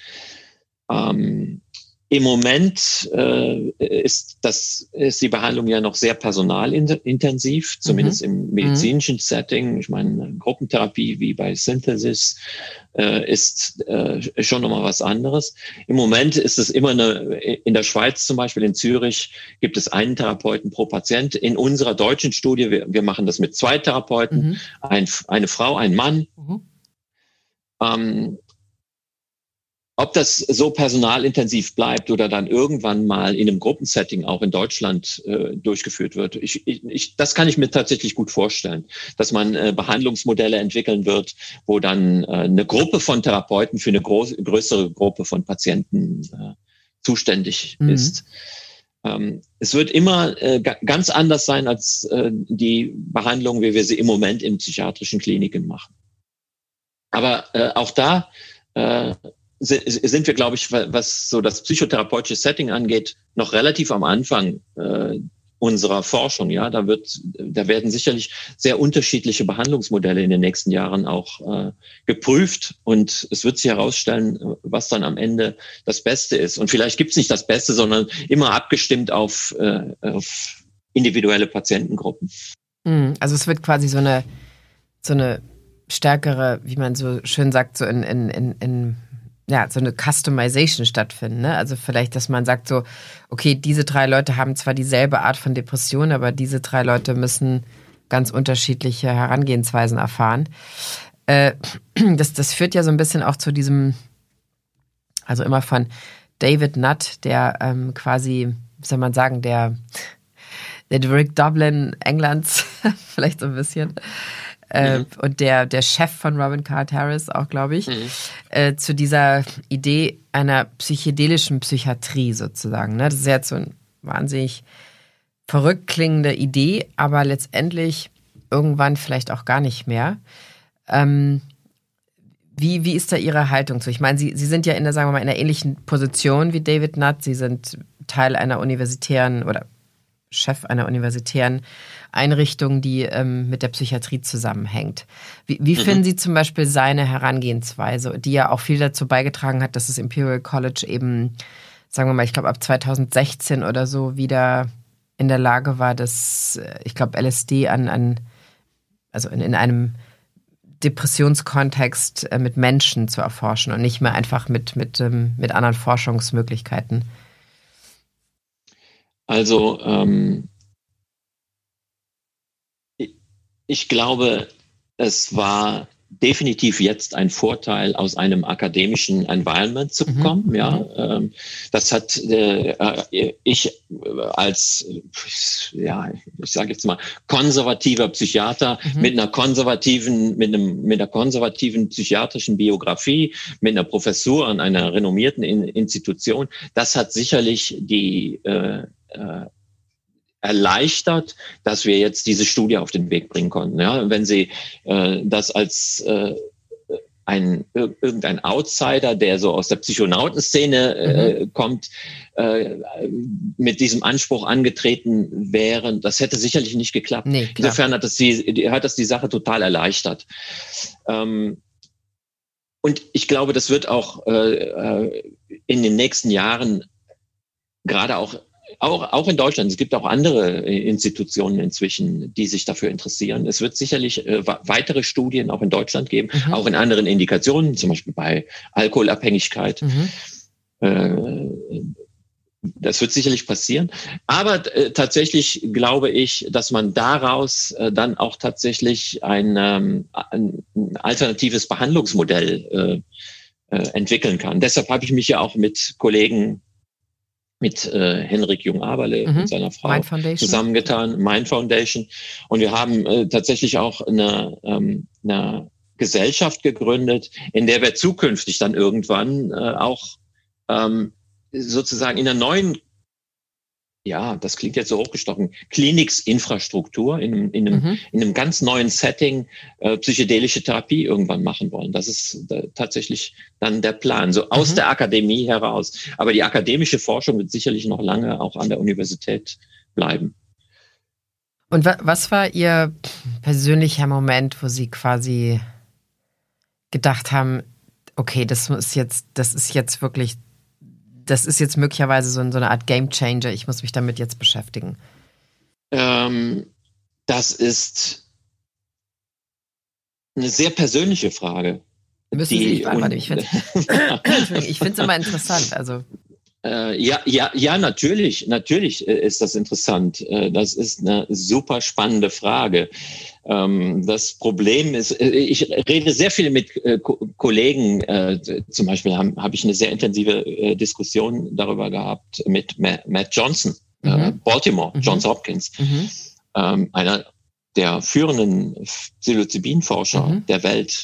Im Moment ist die Behandlung ja noch sehr personalintensiv, zumindest im medizinischen Setting. Ich meine, Gruppentherapie wie bei Synthesis ist schon nochmal was anderes. Im Moment ist es immer in der Schweiz zum Beispiel, in Zürich, gibt es einen Therapeuten pro Patient. In unserer deutschen Studie, wir machen das mit 2 Therapeuten, eine Frau, ein Mann. Ob das so personalintensiv bleibt oder dann irgendwann mal in einem Gruppensetting auch in Deutschland durchgeführt wird, das kann ich mir tatsächlich gut vorstellen, dass man Behandlungsmodelle entwickeln wird, wo dann eine Gruppe von Therapeuten für eine größere Gruppe von Patienten zuständig ist. Es wird immer ganz anders sein als die Behandlung, wie wir sie im Moment in psychiatrischen Kliniken machen. Aber auch da sind wir, glaube ich, was so das psychotherapeutische Setting angeht, noch relativ am Anfang unserer Forschung. Ja, da werden sicherlich sehr unterschiedliche Behandlungsmodelle in den nächsten Jahren auch geprüft, und es wird sich herausstellen, was dann am Ende das Beste ist. Und vielleicht gibt es nicht das Beste, sondern immer abgestimmt auf individuelle Patientengruppen. Also es wird quasi so eine stärkere, wie man so schön sagt, so so eine Customization stattfinden. Ne? Also vielleicht, dass man sagt so, okay, diese 3 Leute haben zwar dieselbe Art von Depression, aber diese 3 Leute müssen ganz unterschiedliche Herangehensweisen erfahren. Das führt ja so ein bisschen auch zu diesem, also immer von David Nutt, der quasi, wie soll man sagen, der Rick Dublin Englands, vielleicht so ein bisschen. Und der Chef von Robin Carhart-Harris auch, glaube ich, zu dieser Idee einer psychedelischen Psychiatrie sozusagen. Ne? Das ist jetzt so eine wahnsinnig verrückt klingende Idee, aber letztendlich irgendwann vielleicht auch gar nicht mehr. Wie ist da Ihre Haltung zu? Ich meine, Sie sind ja sagen wir mal, in einer ähnlichen Position wie David Nutt. Sie sind Teil einer universitären oder Chef einer universitären Einrichtung, die mit der Psychiatrie zusammenhängt. Wie finden Sie zum Beispiel seine Herangehensweise, die ja auch viel dazu beigetragen hat, dass das Imperial College eben, sagen wir mal, ich glaube ab 2016 oder so wieder in der Lage war, das, ich glaube, LSD also in einem Depressionskontext mit Menschen zu erforschen und nicht mehr einfach mit anderen Forschungsmöglichkeiten? Also ich glaube, es war definitiv jetzt ein Vorteil, aus einem akademischen Environment zu kommen. Ja, das hat ich als, ja, ich sage jetzt mal, konservativer Psychiater mit einer konservativen psychiatrischen Biografie, mit einer Professur an einer renommierten Institution. Das hat sicherlich die erleichtert, dass wir jetzt diese Studie auf den Weg bringen konnten. Ja, wenn Sie das als irgendein Outsider, der so aus der Psychonautenszene kommt, mit diesem Anspruch angetreten wären, das hätte sicherlich nicht geklappt. Nee, insofern hat das die Sache total erleichtert. Und ich glaube, das wird auch in den nächsten Jahren gerade auch in Deutschland, es gibt auch andere Institutionen inzwischen, die sich dafür interessieren. Es wird sicherlich weitere Studien auch in Deutschland geben, auch in anderen Indikationen, zum Beispiel bei Alkoholabhängigkeit. Das wird sicherlich passieren. Aber tatsächlich glaube ich, dass man daraus dann auch tatsächlich ein alternatives Behandlungsmodell entwickeln kann. Deshalb habe ich mich ja auch mit Kollegen, mit Henrik Jung-Aberle und seiner Frau zusammengetan, Mind Foundation. Und wir haben tatsächlich auch eine Gesellschaft gegründet, in der wir zukünftig dann irgendwann auch sozusagen in einer neuen, ja, das klingt jetzt so hochgestochen, Kliniksinfrastruktur in einem ganz neuen Setting psychedelische Therapie irgendwann machen wollen. Das ist tatsächlich dann der Plan, so aus der Akademie heraus. Aber die akademische Forschung wird sicherlich noch lange auch an der Universität bleiben. Und was war Ihr persönlicher Moment, wo Sie quasi gedacht haben, okay, das ist jetzt möglicherweise so eine Art Game Changer, ich muss mich damit jetzt beschäftigen? Das ist eine sehr persönliche Frage. Müssen Sie nicht beantworten. Ich finde es immer interessant. Also. Ja, natürlich ist das interessant. Das ist eine super spannende Frage. Das Problem ist, ich rede sehr viel mit Kollegen. Zum Beispiel habe ich eine sehr intensive Diskussion darüber gehabt mit Matt Johnson, Baltimore, Johns Hopkins, einer der führenden Psilocybin-Forscher der Welt,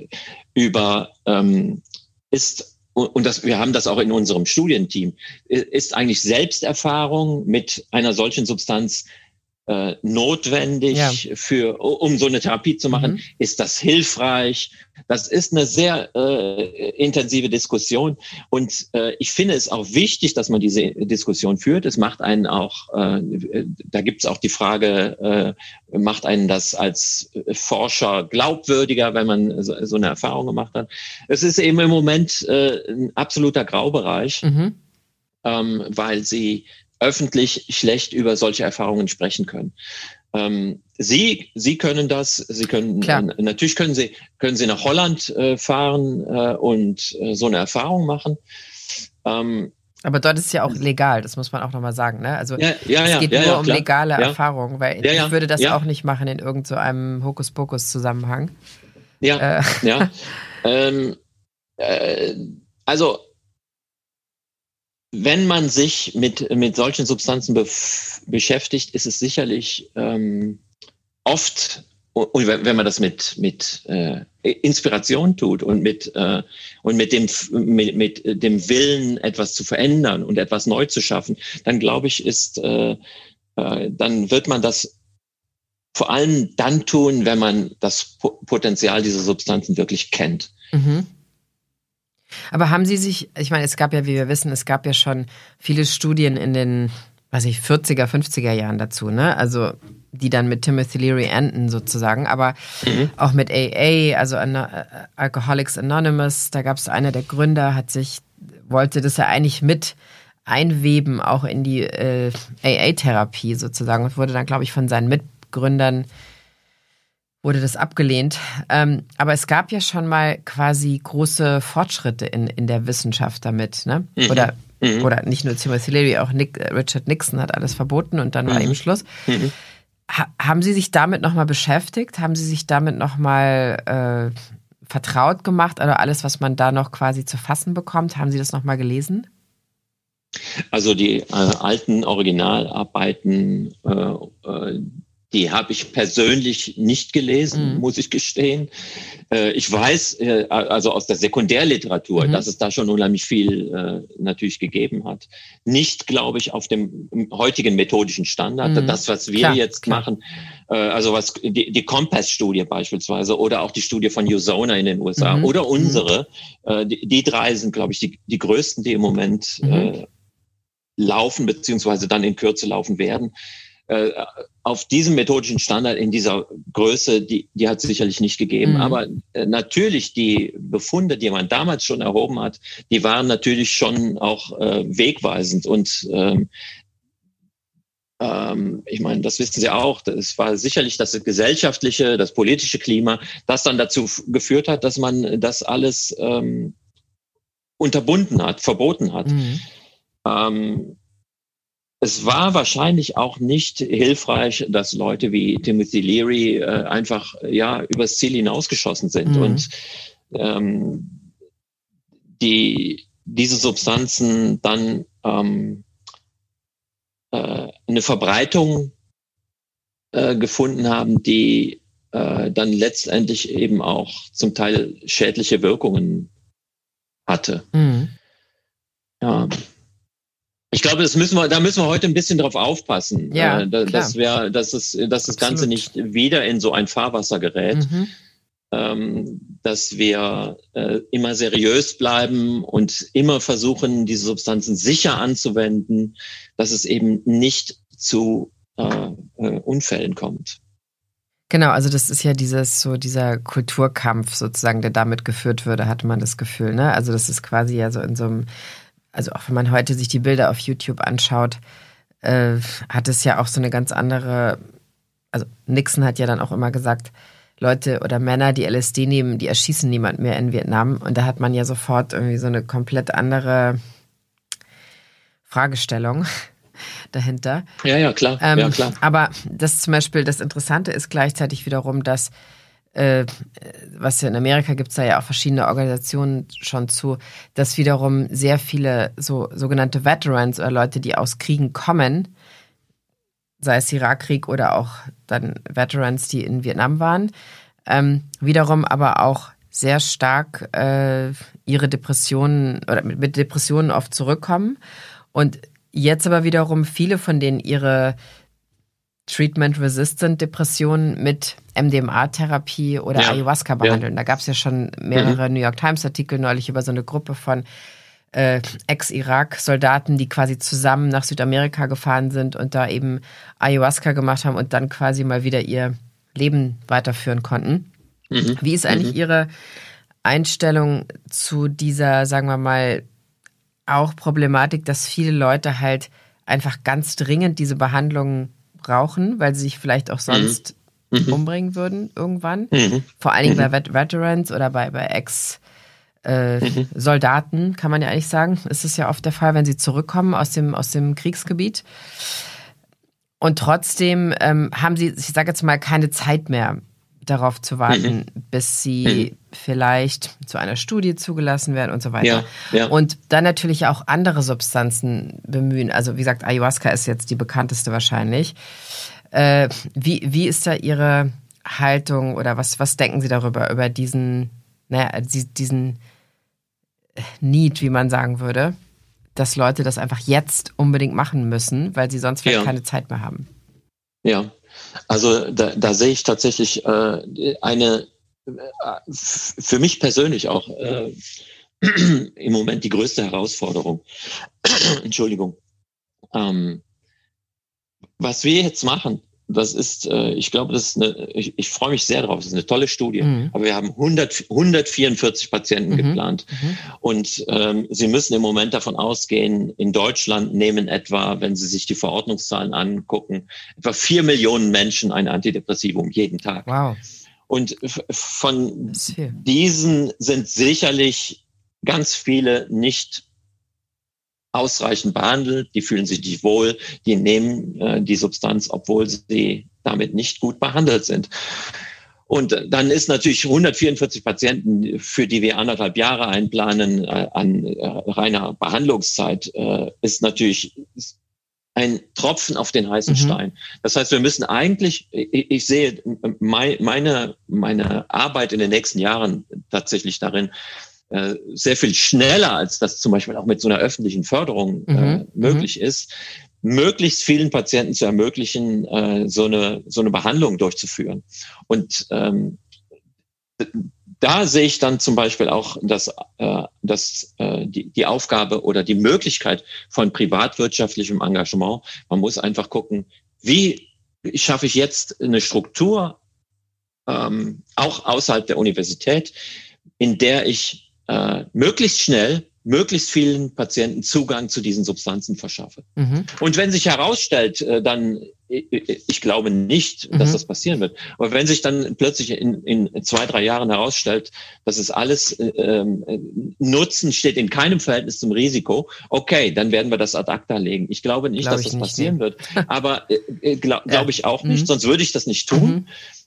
wir haben das auch in unserem Studienteam, ist eigentlich Selbsterfahrung mit einer solchen Substanz notwendig um so eine Therapie zu machen? Ist das hilfreich? Das ist eine sehr intensive Diskussion und ich finde es auch wichtig, dass man diese Diskussion führt. Es macht einen auch, da gibt es auch die Frage, macht einen das als Forscher glaubwürdiger, wenn man so eine Erfahrung gemacht hat. Es ist eben im Moment ein absoluter Graubereich, weil sie öffentlich schlecht über solche Erfahrungen sprechen können. Sie können das. Sie können natürlich können Sie nach Holland fahren und so eine Erfahrung machen. Aber dort ist es ja auch legal, das muss man auch nochmal sagen. Ne? Also es geht nur um klar. legale Erfahrungen, weil ich würde das auch nicht machen in irgend so einem Hokuspokus-Zusammenhang. Also wenn man sich mit solchen Substanzen beschäftigt, ist es sicherlich oft, und wenn man das mit Inspiration tut und mit dem Willen, etwas zu verändern und etwas neu zu schaffen, dann glaube ich, dann wird man das vor allem dann tun, wenn man das Potenzial dieser Substanzen wirklich kennt. Mhm. Aber haben Sie sich, ich meine, es gab ja, wie wir wissen, es gab ja schon viele Studien in den, 40er, 50er Jahren dazu, ne? Also die dann mit Timothy Leary enden sozusagen, aber auch mit AA, also Alcoholics Anonymous, da gab es einer der Gründer, wollte das ja eigentlich mit einweben, auch in die AA-Therapie sozusagen und wurde dann, glaube ich, von seinen Mitgründern wurde das abgelehnt. Aber es gab ja schon mal quasi große Fortschritte in der Wissenschaft damit, ne? Oder nicht nur Timothy Leary, auch Richard Nixon hat alles verboten und dann war eben Schluss. Haben Sie sich damit nochmal beschäftigt? Haben Sie sich damit nochmal vertraut gemacht? Oder alles, was man da noch quasi zu fassen bekommt, haben Sie das nochmal gelesen? Also die alten Originalarbeiten, die habe ich persönlich nicht gelesen, muss ich gestehen. Ich weiß, also aus der Sekundärliteratur, dass es da schon unheimlich viel natürlich gegeben hat. Nicht, glaube ich, auf dem heutigen methodischen Standard. Das, was wir jetzt machen, also was die Compass-Studie beispielsweise oder auch die Studie von Usona in den USA oder unsere, die drei sind, glaube ich, die größten, die im Moment laufen, beziehungsweise dann in Kürze laufen werden. Auf diesem methodischen Standard in dieser Größe, die hat es sicherlich nicht gegeben. Aber natürlich die Befunde, die man damals schon erhoben hat, die waren natürlich schon auch wegweisend. Und ich meine, das wissen Sie auch, es war sicherlich das gesellschaftliche, das politische Klima, das dann dazu geführt hat, dass man das alles unterbunden hat, verboten hat. Es war wahrscheinlich auch nicht hilfreich, dass Leute wie Timothy Leary einfach übers Ziel hinausgeschossen sind und diese Substanzen dann eine Verbreitung gefunden haben, die dann letztendlich eben auch zum Teil schädliche Wirkungen hatte. Ja. Ich glaube, da müssen wir heute ein bisschen drauf aufpassen, dass das Ganze nicht wieder in so ein Fahrwasser gerät, dass wir immer seriös bleiben und immer versuchen, diese Substanzen sicher anzuwenden, dass es eben nicht zu Unfällen kommt. Genau, also das ist ja dieser Kulturkampf sozusagen, der damit geführt würde, hatte man das Gefühl, ne? Also das ist quasi ja so in so einem, also auch wenn man heute sich die Bilder auf YouTube anschaut, hat es ja auch so eine ganz andere, also Nixon hat ja dann auch immer gesagt, Leute oder Männer, die LSD nehmen, die erschießen niemand mehr in Vietnam. Und da hat man ja sofort irgendwie so eine komplett andere Fragestellung dahinter. Ja, klar. Klar. Aber das zum Beispiel, das Interessante ist gleichzeitig wiederum, dass was ja in Amerika gibt es da ja auch verschiedene Organisationen schon zu, dass wiederum sehr viele so sogenannte Veterans oder Leute, die aus Kriegen kommen, sei es Irakkrieg oder auch dann Veterans, die in Vietnam waren, wiederum aber auch sehr stark ihre Depressionen oder mit Depressionen oft zurückkommen und jetzt aber wiederum viele von denen ihre Treatment-Resistant Depressionen mit MDMA-Therapie oder Ayahuasca behandeln. Da gab es ja schon mehrere New York Times-Artikel neulich über so eine Gruppe von Ex-Irak-Soldaten, die quasi zusammen nach Südamerika gefahren sind und da eben Ayahuasca gemacht haben und dann quasi mal wieder ihr Leben weiterführen konnten. Wie ist eigentlich Ihre Einstellung zu dieser, sagen wir mal, auch Problematik, dass viele Leute halt einfach ganz dringend diese Behandlungen brauchen, weil sie sich vielleicht auch sonst umbringen würden irgendwann? Vor allen Dingen bei Veterans oder bei Soldaten, kann man ja eigentlich sagen, ist es ja oft der Fall, wenn sie zurückkommen aus dem Kriegsgebiet. Und trotzdem haben sie, ich sage jetzt mal, keine Zeit mehr darauf zu warten, bis sie vielleicht zu einer Studie zugelassen werden und so weiter. Und dann natürlich auch andere Substanzen bemühen. Also wie gesagt, Ayahuasca ist jetzt die bekannteste wahrscheinlich. Wie ist da Ihre Haltung oder was denken Sie darüber, über diesen Need, wie man sagen würde, dass Leute das einfach jetzt unbedingt machen müssen, weil sie sonst vielleicht keine Zeit mehr haben? Ja, also da sehe ich tatsächlich eine, für mich persönlich auch im Moment die größte Herausforderung. Entschuldigung. Was wir jetzt machen, das ist, ich glaube, das ist ich freue mich sehr drauf, das ist eine tolle Studie, aber wir haben 144 Patienten geplant und Sie müssen im Moment davon ausgehen, in Deutschland nehmen etwa, wenn Sie sich die Verordnungszahlen angucken, etwa 4 Millionen Menschen ein Antidepressivum jeden Tag. Wow. Und von diesen sind sicherlich ganz viele nicht ausreichend behandelt, die fühlen sich nicht wohl, die nehmen die Substanz, obwohl sie damit nicht gut behandelt sind. Und dann ist natürlich 144 Patienten, für die wir 1,5 Jahre einplanen an reiner Behandlungszeit, ist natürlich ein Tropfen auf den heißen Stein. Das heißt, wir müssen eigentlich, ich sehe meine Arbeit in den nächsten Jahren tatsächlich darin, sehr viel schneller, als das zum Beispiel auch mit so einer öffentlichen Förderung möglich ist, möglichst vielen Patienten zu ermöglichen, so eine Behandlung durchzuführen. Und da sehe ich dann zum Beispiel auch, dass die Aufgabe oder die Möglichkeit von privatwirtschaftlichem Engagement, man muss einfach gucken, wie schaffe ich jetzt eine Struktur, auch außerhalb der Universität, in der ich möglichst schnell, möglichst vielen Patienten Zugang zu diesen Substanzen verschaffe. Und wenn sich herausstellt, dann, ich glaube nicht, dass das passieren wird, aber wenn sich dann plötzlich in 2-3 Jahren herausstellt, dass es alles Nutzen steht in keinem Verhältnis zum Risiko, okay, dann werden wir das ad acta legen. Ich glaube nicht, dass das passieren wird, aber glaube ich auch nicht, sonst würde ich das nicht tun.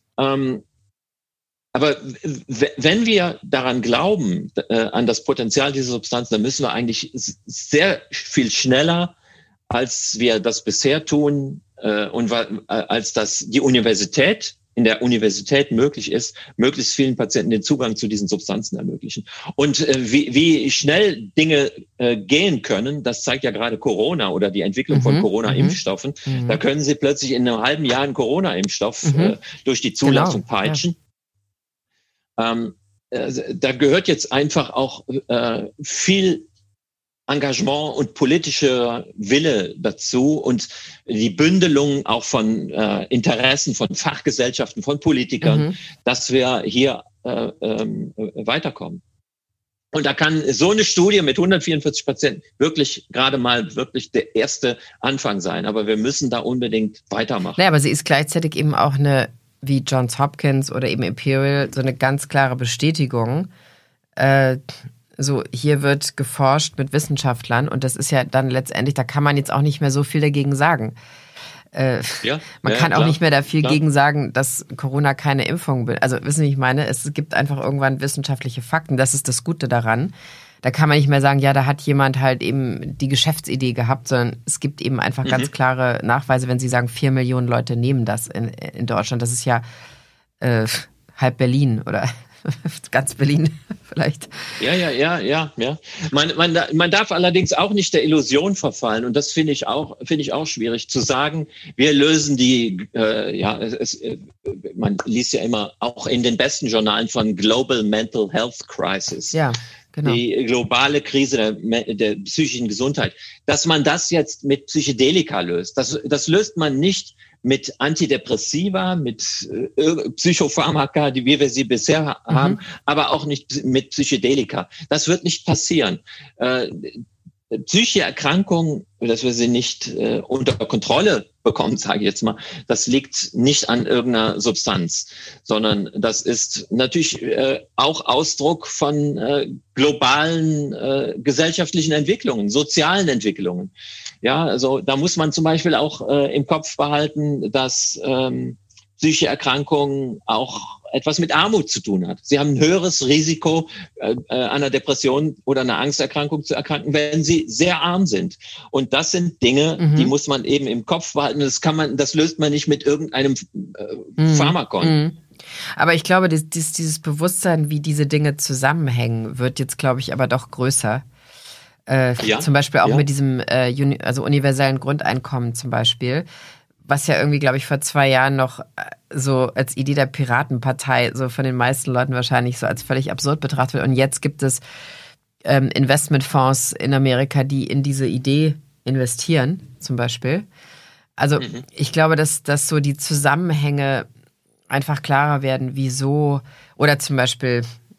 Aber wenn wir daran glauben, an das Potenzial dieser Substanz, dann müssen wir eigentlich sehr viel schneller, als wir das bisher tun, und als das die Universität, in der Universität möglich ist, möglichst vielen Patienten den Zugang zu diesen Substanzen ermöglichen. Und wie schnell Dinge gehen können, das zeigt ja gerade Corona oder die Entwicklung von Corona-Impfstoffen. Da können Sie plötzlich in einem halben Jahr einen Corona-Impfstoff durch die Zulassung peitschen. Da gehört jetzt einfach auch viel Engagement und politischer Wille dazu und die Bündelung auch von Interessen von Fachgesellschaften, von Politikern, dass wir hier weiterkommen. Und da kann so eine Studie mit 144 Patienten wirklich gerade mal wirklich der erste Anfang sein. Aber wir müssen da unbedingt weitermachen. Naja, aber sie ist gleichzeitig eben auch eine, wie Johns Hopkins oder eben Imperial, so eine ganz klare Bestätigung. So, hier wird geforscht mit Wissenschaftlern und das ist ja dann letztendlich, da kann man jetzt auch nicht mehr so viel dagegen sagen. Man kann auch nicht mehr da viel gegen sagen, dass Corona keine Impfung will. Also wissen Sie, ich meine, es gibt einfach irgendwann wissenschaftliche Fakten. Das ist das Gute daran. Da kann man nicht mehr sagen, ja, da hat jemand halt eben die Geschäftsidee gehabt, sondern es gibt eben einfach ganz klare Nachweise, wenn Sie sagen, 4 Millionen Leute nehmen das in Deutschland. Das ist ja halb Berlin oder Ganz Berlin vielleicht. Ja. Man darf allerdings auch nicht der Illusion verfallen. Und das finde ich auch schwierig zu sagen. Wir lösen man liest ja immer auch in den besten Journalen von Global Mental Health Crisis. Ja. Genau. Die globale Krise der psychischen Gesundheit, dass man das jetzt mit Psychedelika löst. Das löst man nicht mit Antidepressiva, mit Psychopharmaka, wie wir sie bisher haben, aber auch nicht mit Psychedelika. Das wird nicht passieren. Psychische Erkrankungen, dass wir sie nicht unter Kontrolle bekommen, sage ich jetzt mal, das liegt nicht an irgendeiner Substanz, sondern das ist natürlich auch Ausdruck von globalen gesellschaftlichen Entwicklungen, sozialen Entwicklungen. Ja, also da muss man zum Beispiel auch im Kopf behalten, dass psychische Erkrankungen auch etwas mit Armut zu tun hat. Sie haben ein höheres Risiko, an einer Depression oder einer Angsterkrankung zu erkranken, wenn sie sehr arm sind. Und das sind Dinge, die muss man eben im Kopf behalten. Das löst man nicht mit irgendeinem Pharmakon. Aber ich glaube, dieses Bewusstsein, wie diese Dinge zusammenhängen, wird jetzt, glaube ich, aber doch größer. Zum Beispiel auch mit diesem universellen Grundeinkommen zum Beispiel, was ja irgendwie, glaube ich, vor 2 Jahren noch so als Idee der Piratenpartei so von den meisten Leuten wahrscheinlich so als völlig absurd betrachtet wird. Und jetzt gibt es Investmentfonds in Amerika, die in diese Idee investieren, zum Beispiel. Also ich glaube, dass so die Zusammenhänge einfach klarer werden, wieso, oder zum Beispiel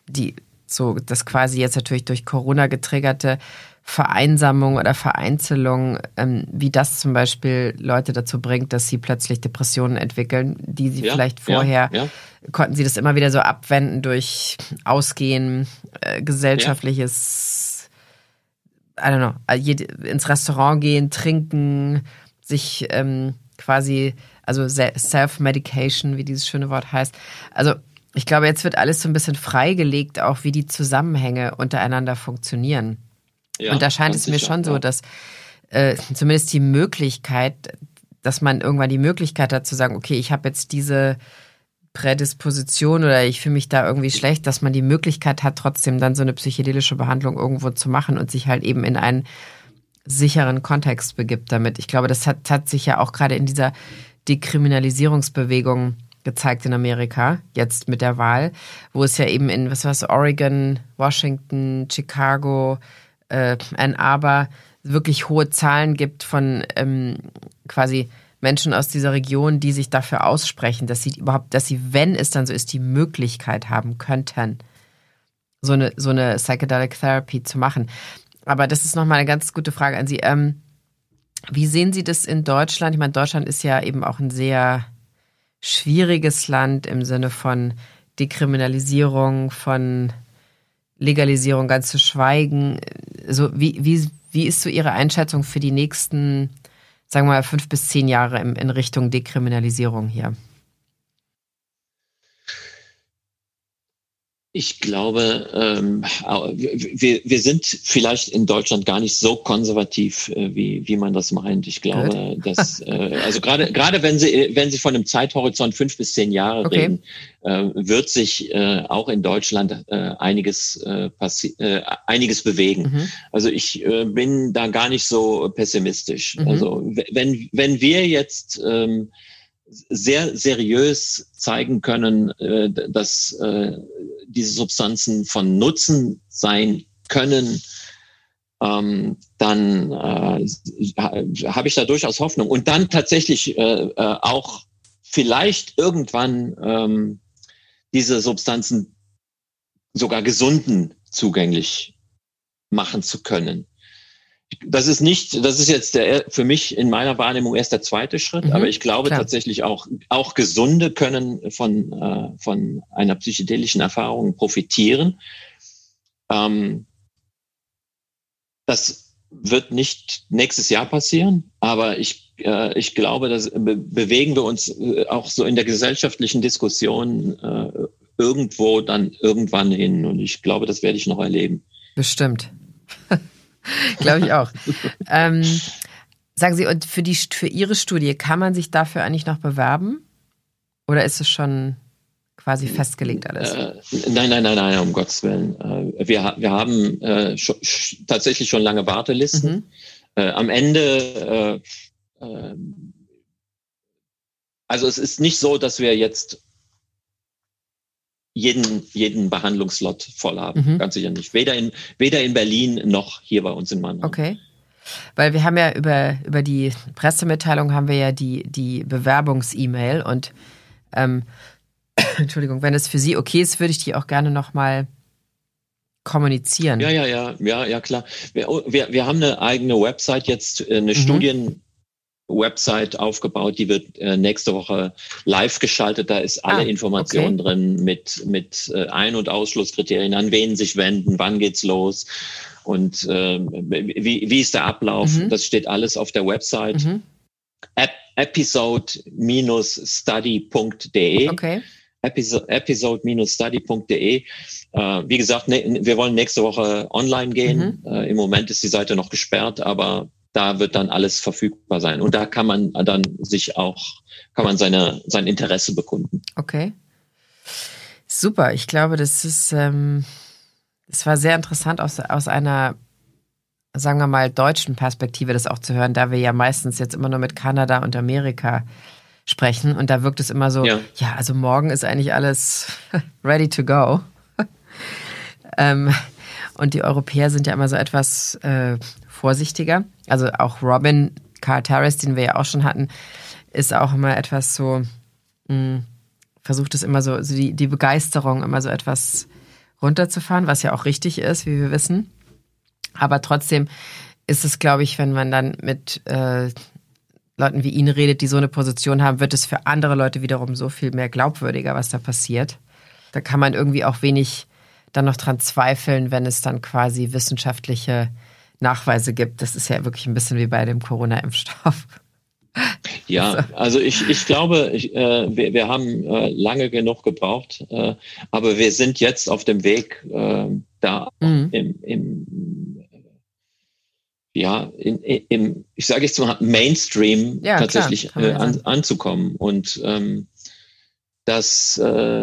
das quasi jetzt natürlich durch Corona getriggerte Vereinsamung oder Vereinzelung, wie das zum Beispiel Leute dazu bringt, dass sie plötzlich Depressionen entwickeln, die sie vielleicht vorher, konnten sie das immer wieder so abwenden durch Ausgehen, gesellschaftliches, I don't know, ins Restaurant gehen, trinken, sich quasi, also Self-Medication, wie dieses schöne Wort heißt. Also ich glaube, jetzt wird alles so ein bisschen freigelegt, auch wie die Zusammenhänge untereinander funktionieren. Ja, und da scheint es mir schon so, dass zumindest die Möglichkeit, dass man irgendwann die Möglichkeit hat zu sagen, okay, ich habe jetzt diese Prädisposition oder ich fühle mich da irgendwie schlecht, dass man die Möglichkeit hat, trotzdem dann so eine psychedelische Behandlung irgendwo zu machen und sich halt eben in einen sicheren Kontext begibt damit. Ich glaube, das hat sich ja auch gerade in dieser Dekriminalisierungsbewegung gezeigt in Amerika, jetzt mit der Wahl, wo es ja eben in, Oregon, Washington, Chicago, Ann Arbor wirklich hohe Zahlen gibt von quasi Menschen aus dieser Region, die sich dafür aussprechen, dass sie, wenn es dann so ist, die Möglichkeit haben könnten, so eine Psychedelic Therapy zu machen. Aber das ist nochmal eine ganz gute Frage an Sie. Wie sehen Sie das in Deutschland? Ich meine, Deutschland ist ja eben auch ein sehr schwieriges Land im Sinne von Dekriminalisierung, von Legalisierung, ganz zu schweigen. So, wie ist so Ihre Einschätzung für die nächsten, sagen wir mal, 5 bis 10 Jahre in Richtung Dekriminalisierung hier? Ich glaube, wir sind vielleicht in Deutschland gar nicht so konservativ, wie man das meint. Ich glaube, dass also gerade wenn Sie von einem Zeithorizont 5 bis 10 Jahre reden, wird sich auch in Deutschland einiges bewegen. Also ich bin da gar nicht so pessimistisch. Also wenn wir jetzt sehr seriös zeigen können, dass diese Substanzen von Nutzen sein können, dann habe ich da durchaus Hoffnung. Und dann tatsächlich auch vielleicht irgendwann diese Substanzen sogar Gesunden zugänglich machen zu können. Das ist jetzt für mich in meiner Wahrnehmung erst der zweite Schritt, aber ich glaube tatsächlich auch Gesunde können von einer psychedelischen Erfahrung profitieren. Das wird nicht nächstes Jahr passieren, aber ich glaube, dass bewegen wir uns auch so in der gesellschaftlichen Diskussion irgendwann hin, und ich glaube, das werde ich noch erleben. Bestimmt. Glaube ich auch. Sagen Sie, und für Ihre Studie, kann man sich dafür eigentlich noch bewerben? Oder ist es schon quasi festgelegt alles. Nein, um Gottes Willen. Wir haben tatsächlich schon lange Wartelisten. Am Ende, also es ist nicht so, dass wir jetzt jeden Behandlungslot voll haben. Ganz sicher nicht. Weder in Berlin noch hier bei uns in Mannheim. Okay. Weil wir haben ja über die Pressemitteilung haben wir ja die Bewerbungs-E-Mail und Entschuldigung, wenn es für Sie okay ist, würde ich die auch gerne nochmal kommunizieren. Ja, klar. Wir haben eine eigene Website jetzt, eine Studien-Website aufgebaut, die wird nächste Woche live geschaltet. Da ist alle Informationen drin mit Ein- und Ausschlusskriterien, an wen sich wenden, wann geht's los und wie ist der Ablauf. Das steht alles auf der Website. episode-study.de. Okay. episode-study.de. Wie gesagt, wir wollen nächste Woche online gehen. Im Moment ist die Seite noch gesperrt, aber da wird dann alles verfügbar sein. Und da kann man dann sein Interesse bekunden. Okay. Super. Ich glaube, das war sehr interessant aus einer, sagen wir mal, deutschen Perspektive das auch zu hören, da wir ja meistens jetzt immer nur mit Kanada und Amerika sprechen und da wirkt es immer so, also morgen ist eigentlich alles ready to go. Und die Europäer sind ja immer so etwas vorsichtiger. Also auch Robin Cartares, den wir ja auch schon hatten, ist auch immer etwas so, versucht es immer so die Begeisterung immer so etwas runterzufahren, was ja auch richtig ist, wie wir wissen. Aber trotzdem ist es, glaube ich, wenn man dann mit Leuten wie Ihnen redet, die so eine Position haben, wird es für andere Leute wiederum so viel mehr glaubwürdiger, was da passiert. Da kann man irgendwie auch wenig dann noch dran zweifeln, wenn es dann quasi wissenschaftliche Nachweise gibt. Das ist ja wirklich ein bisschen wie bei dem Corona-Impfstoff. Ja, also ich glaube, wir haben lange genug gebraucht, aber wir sind jetzt auf dem Weg, da ich sage jetzt mal Mainstream tatsächlich anzukommen. Und das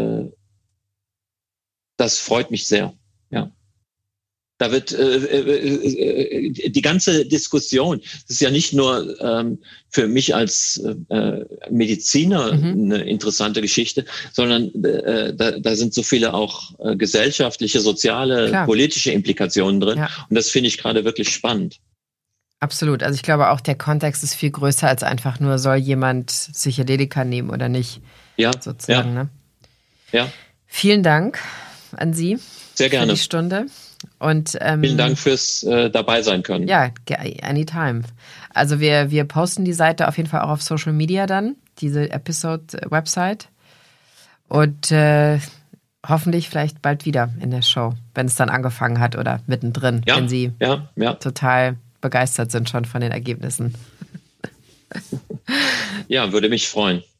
freut mich sehr. Ja. Da wird die ganze Diskussion, das ist ja nicht nur für mich als Mediziner eine interessante Geschichte, sondern da sind so viele auch gesellschaftliche, soziale, politische Implikationen drin. Ja. Und das finde ich gerade wirklich spannend. Absolut. Also ich glaube auch, der Kontext ist viel größer als einfach nur, soll jemand Psychedelika nehmen oder nicht. Ja. Sozusagen, ne? Ja. Vielen Dank an Sie. Sehr gerne. Für die Stunde. Und, vielen Dank fürs dabei sein können. Ja, anytime. Also wir posten die Seite auf jeden Fall auch auf Social Media dann, diese Episode-Website. Und hoffentlich vielleicht bald wieder in der Show, wenn es dann angefangen hat oder mittendrin, wenn Sie total begeistert sind schon von den Ergebnissen. Ja, würde mich freuen.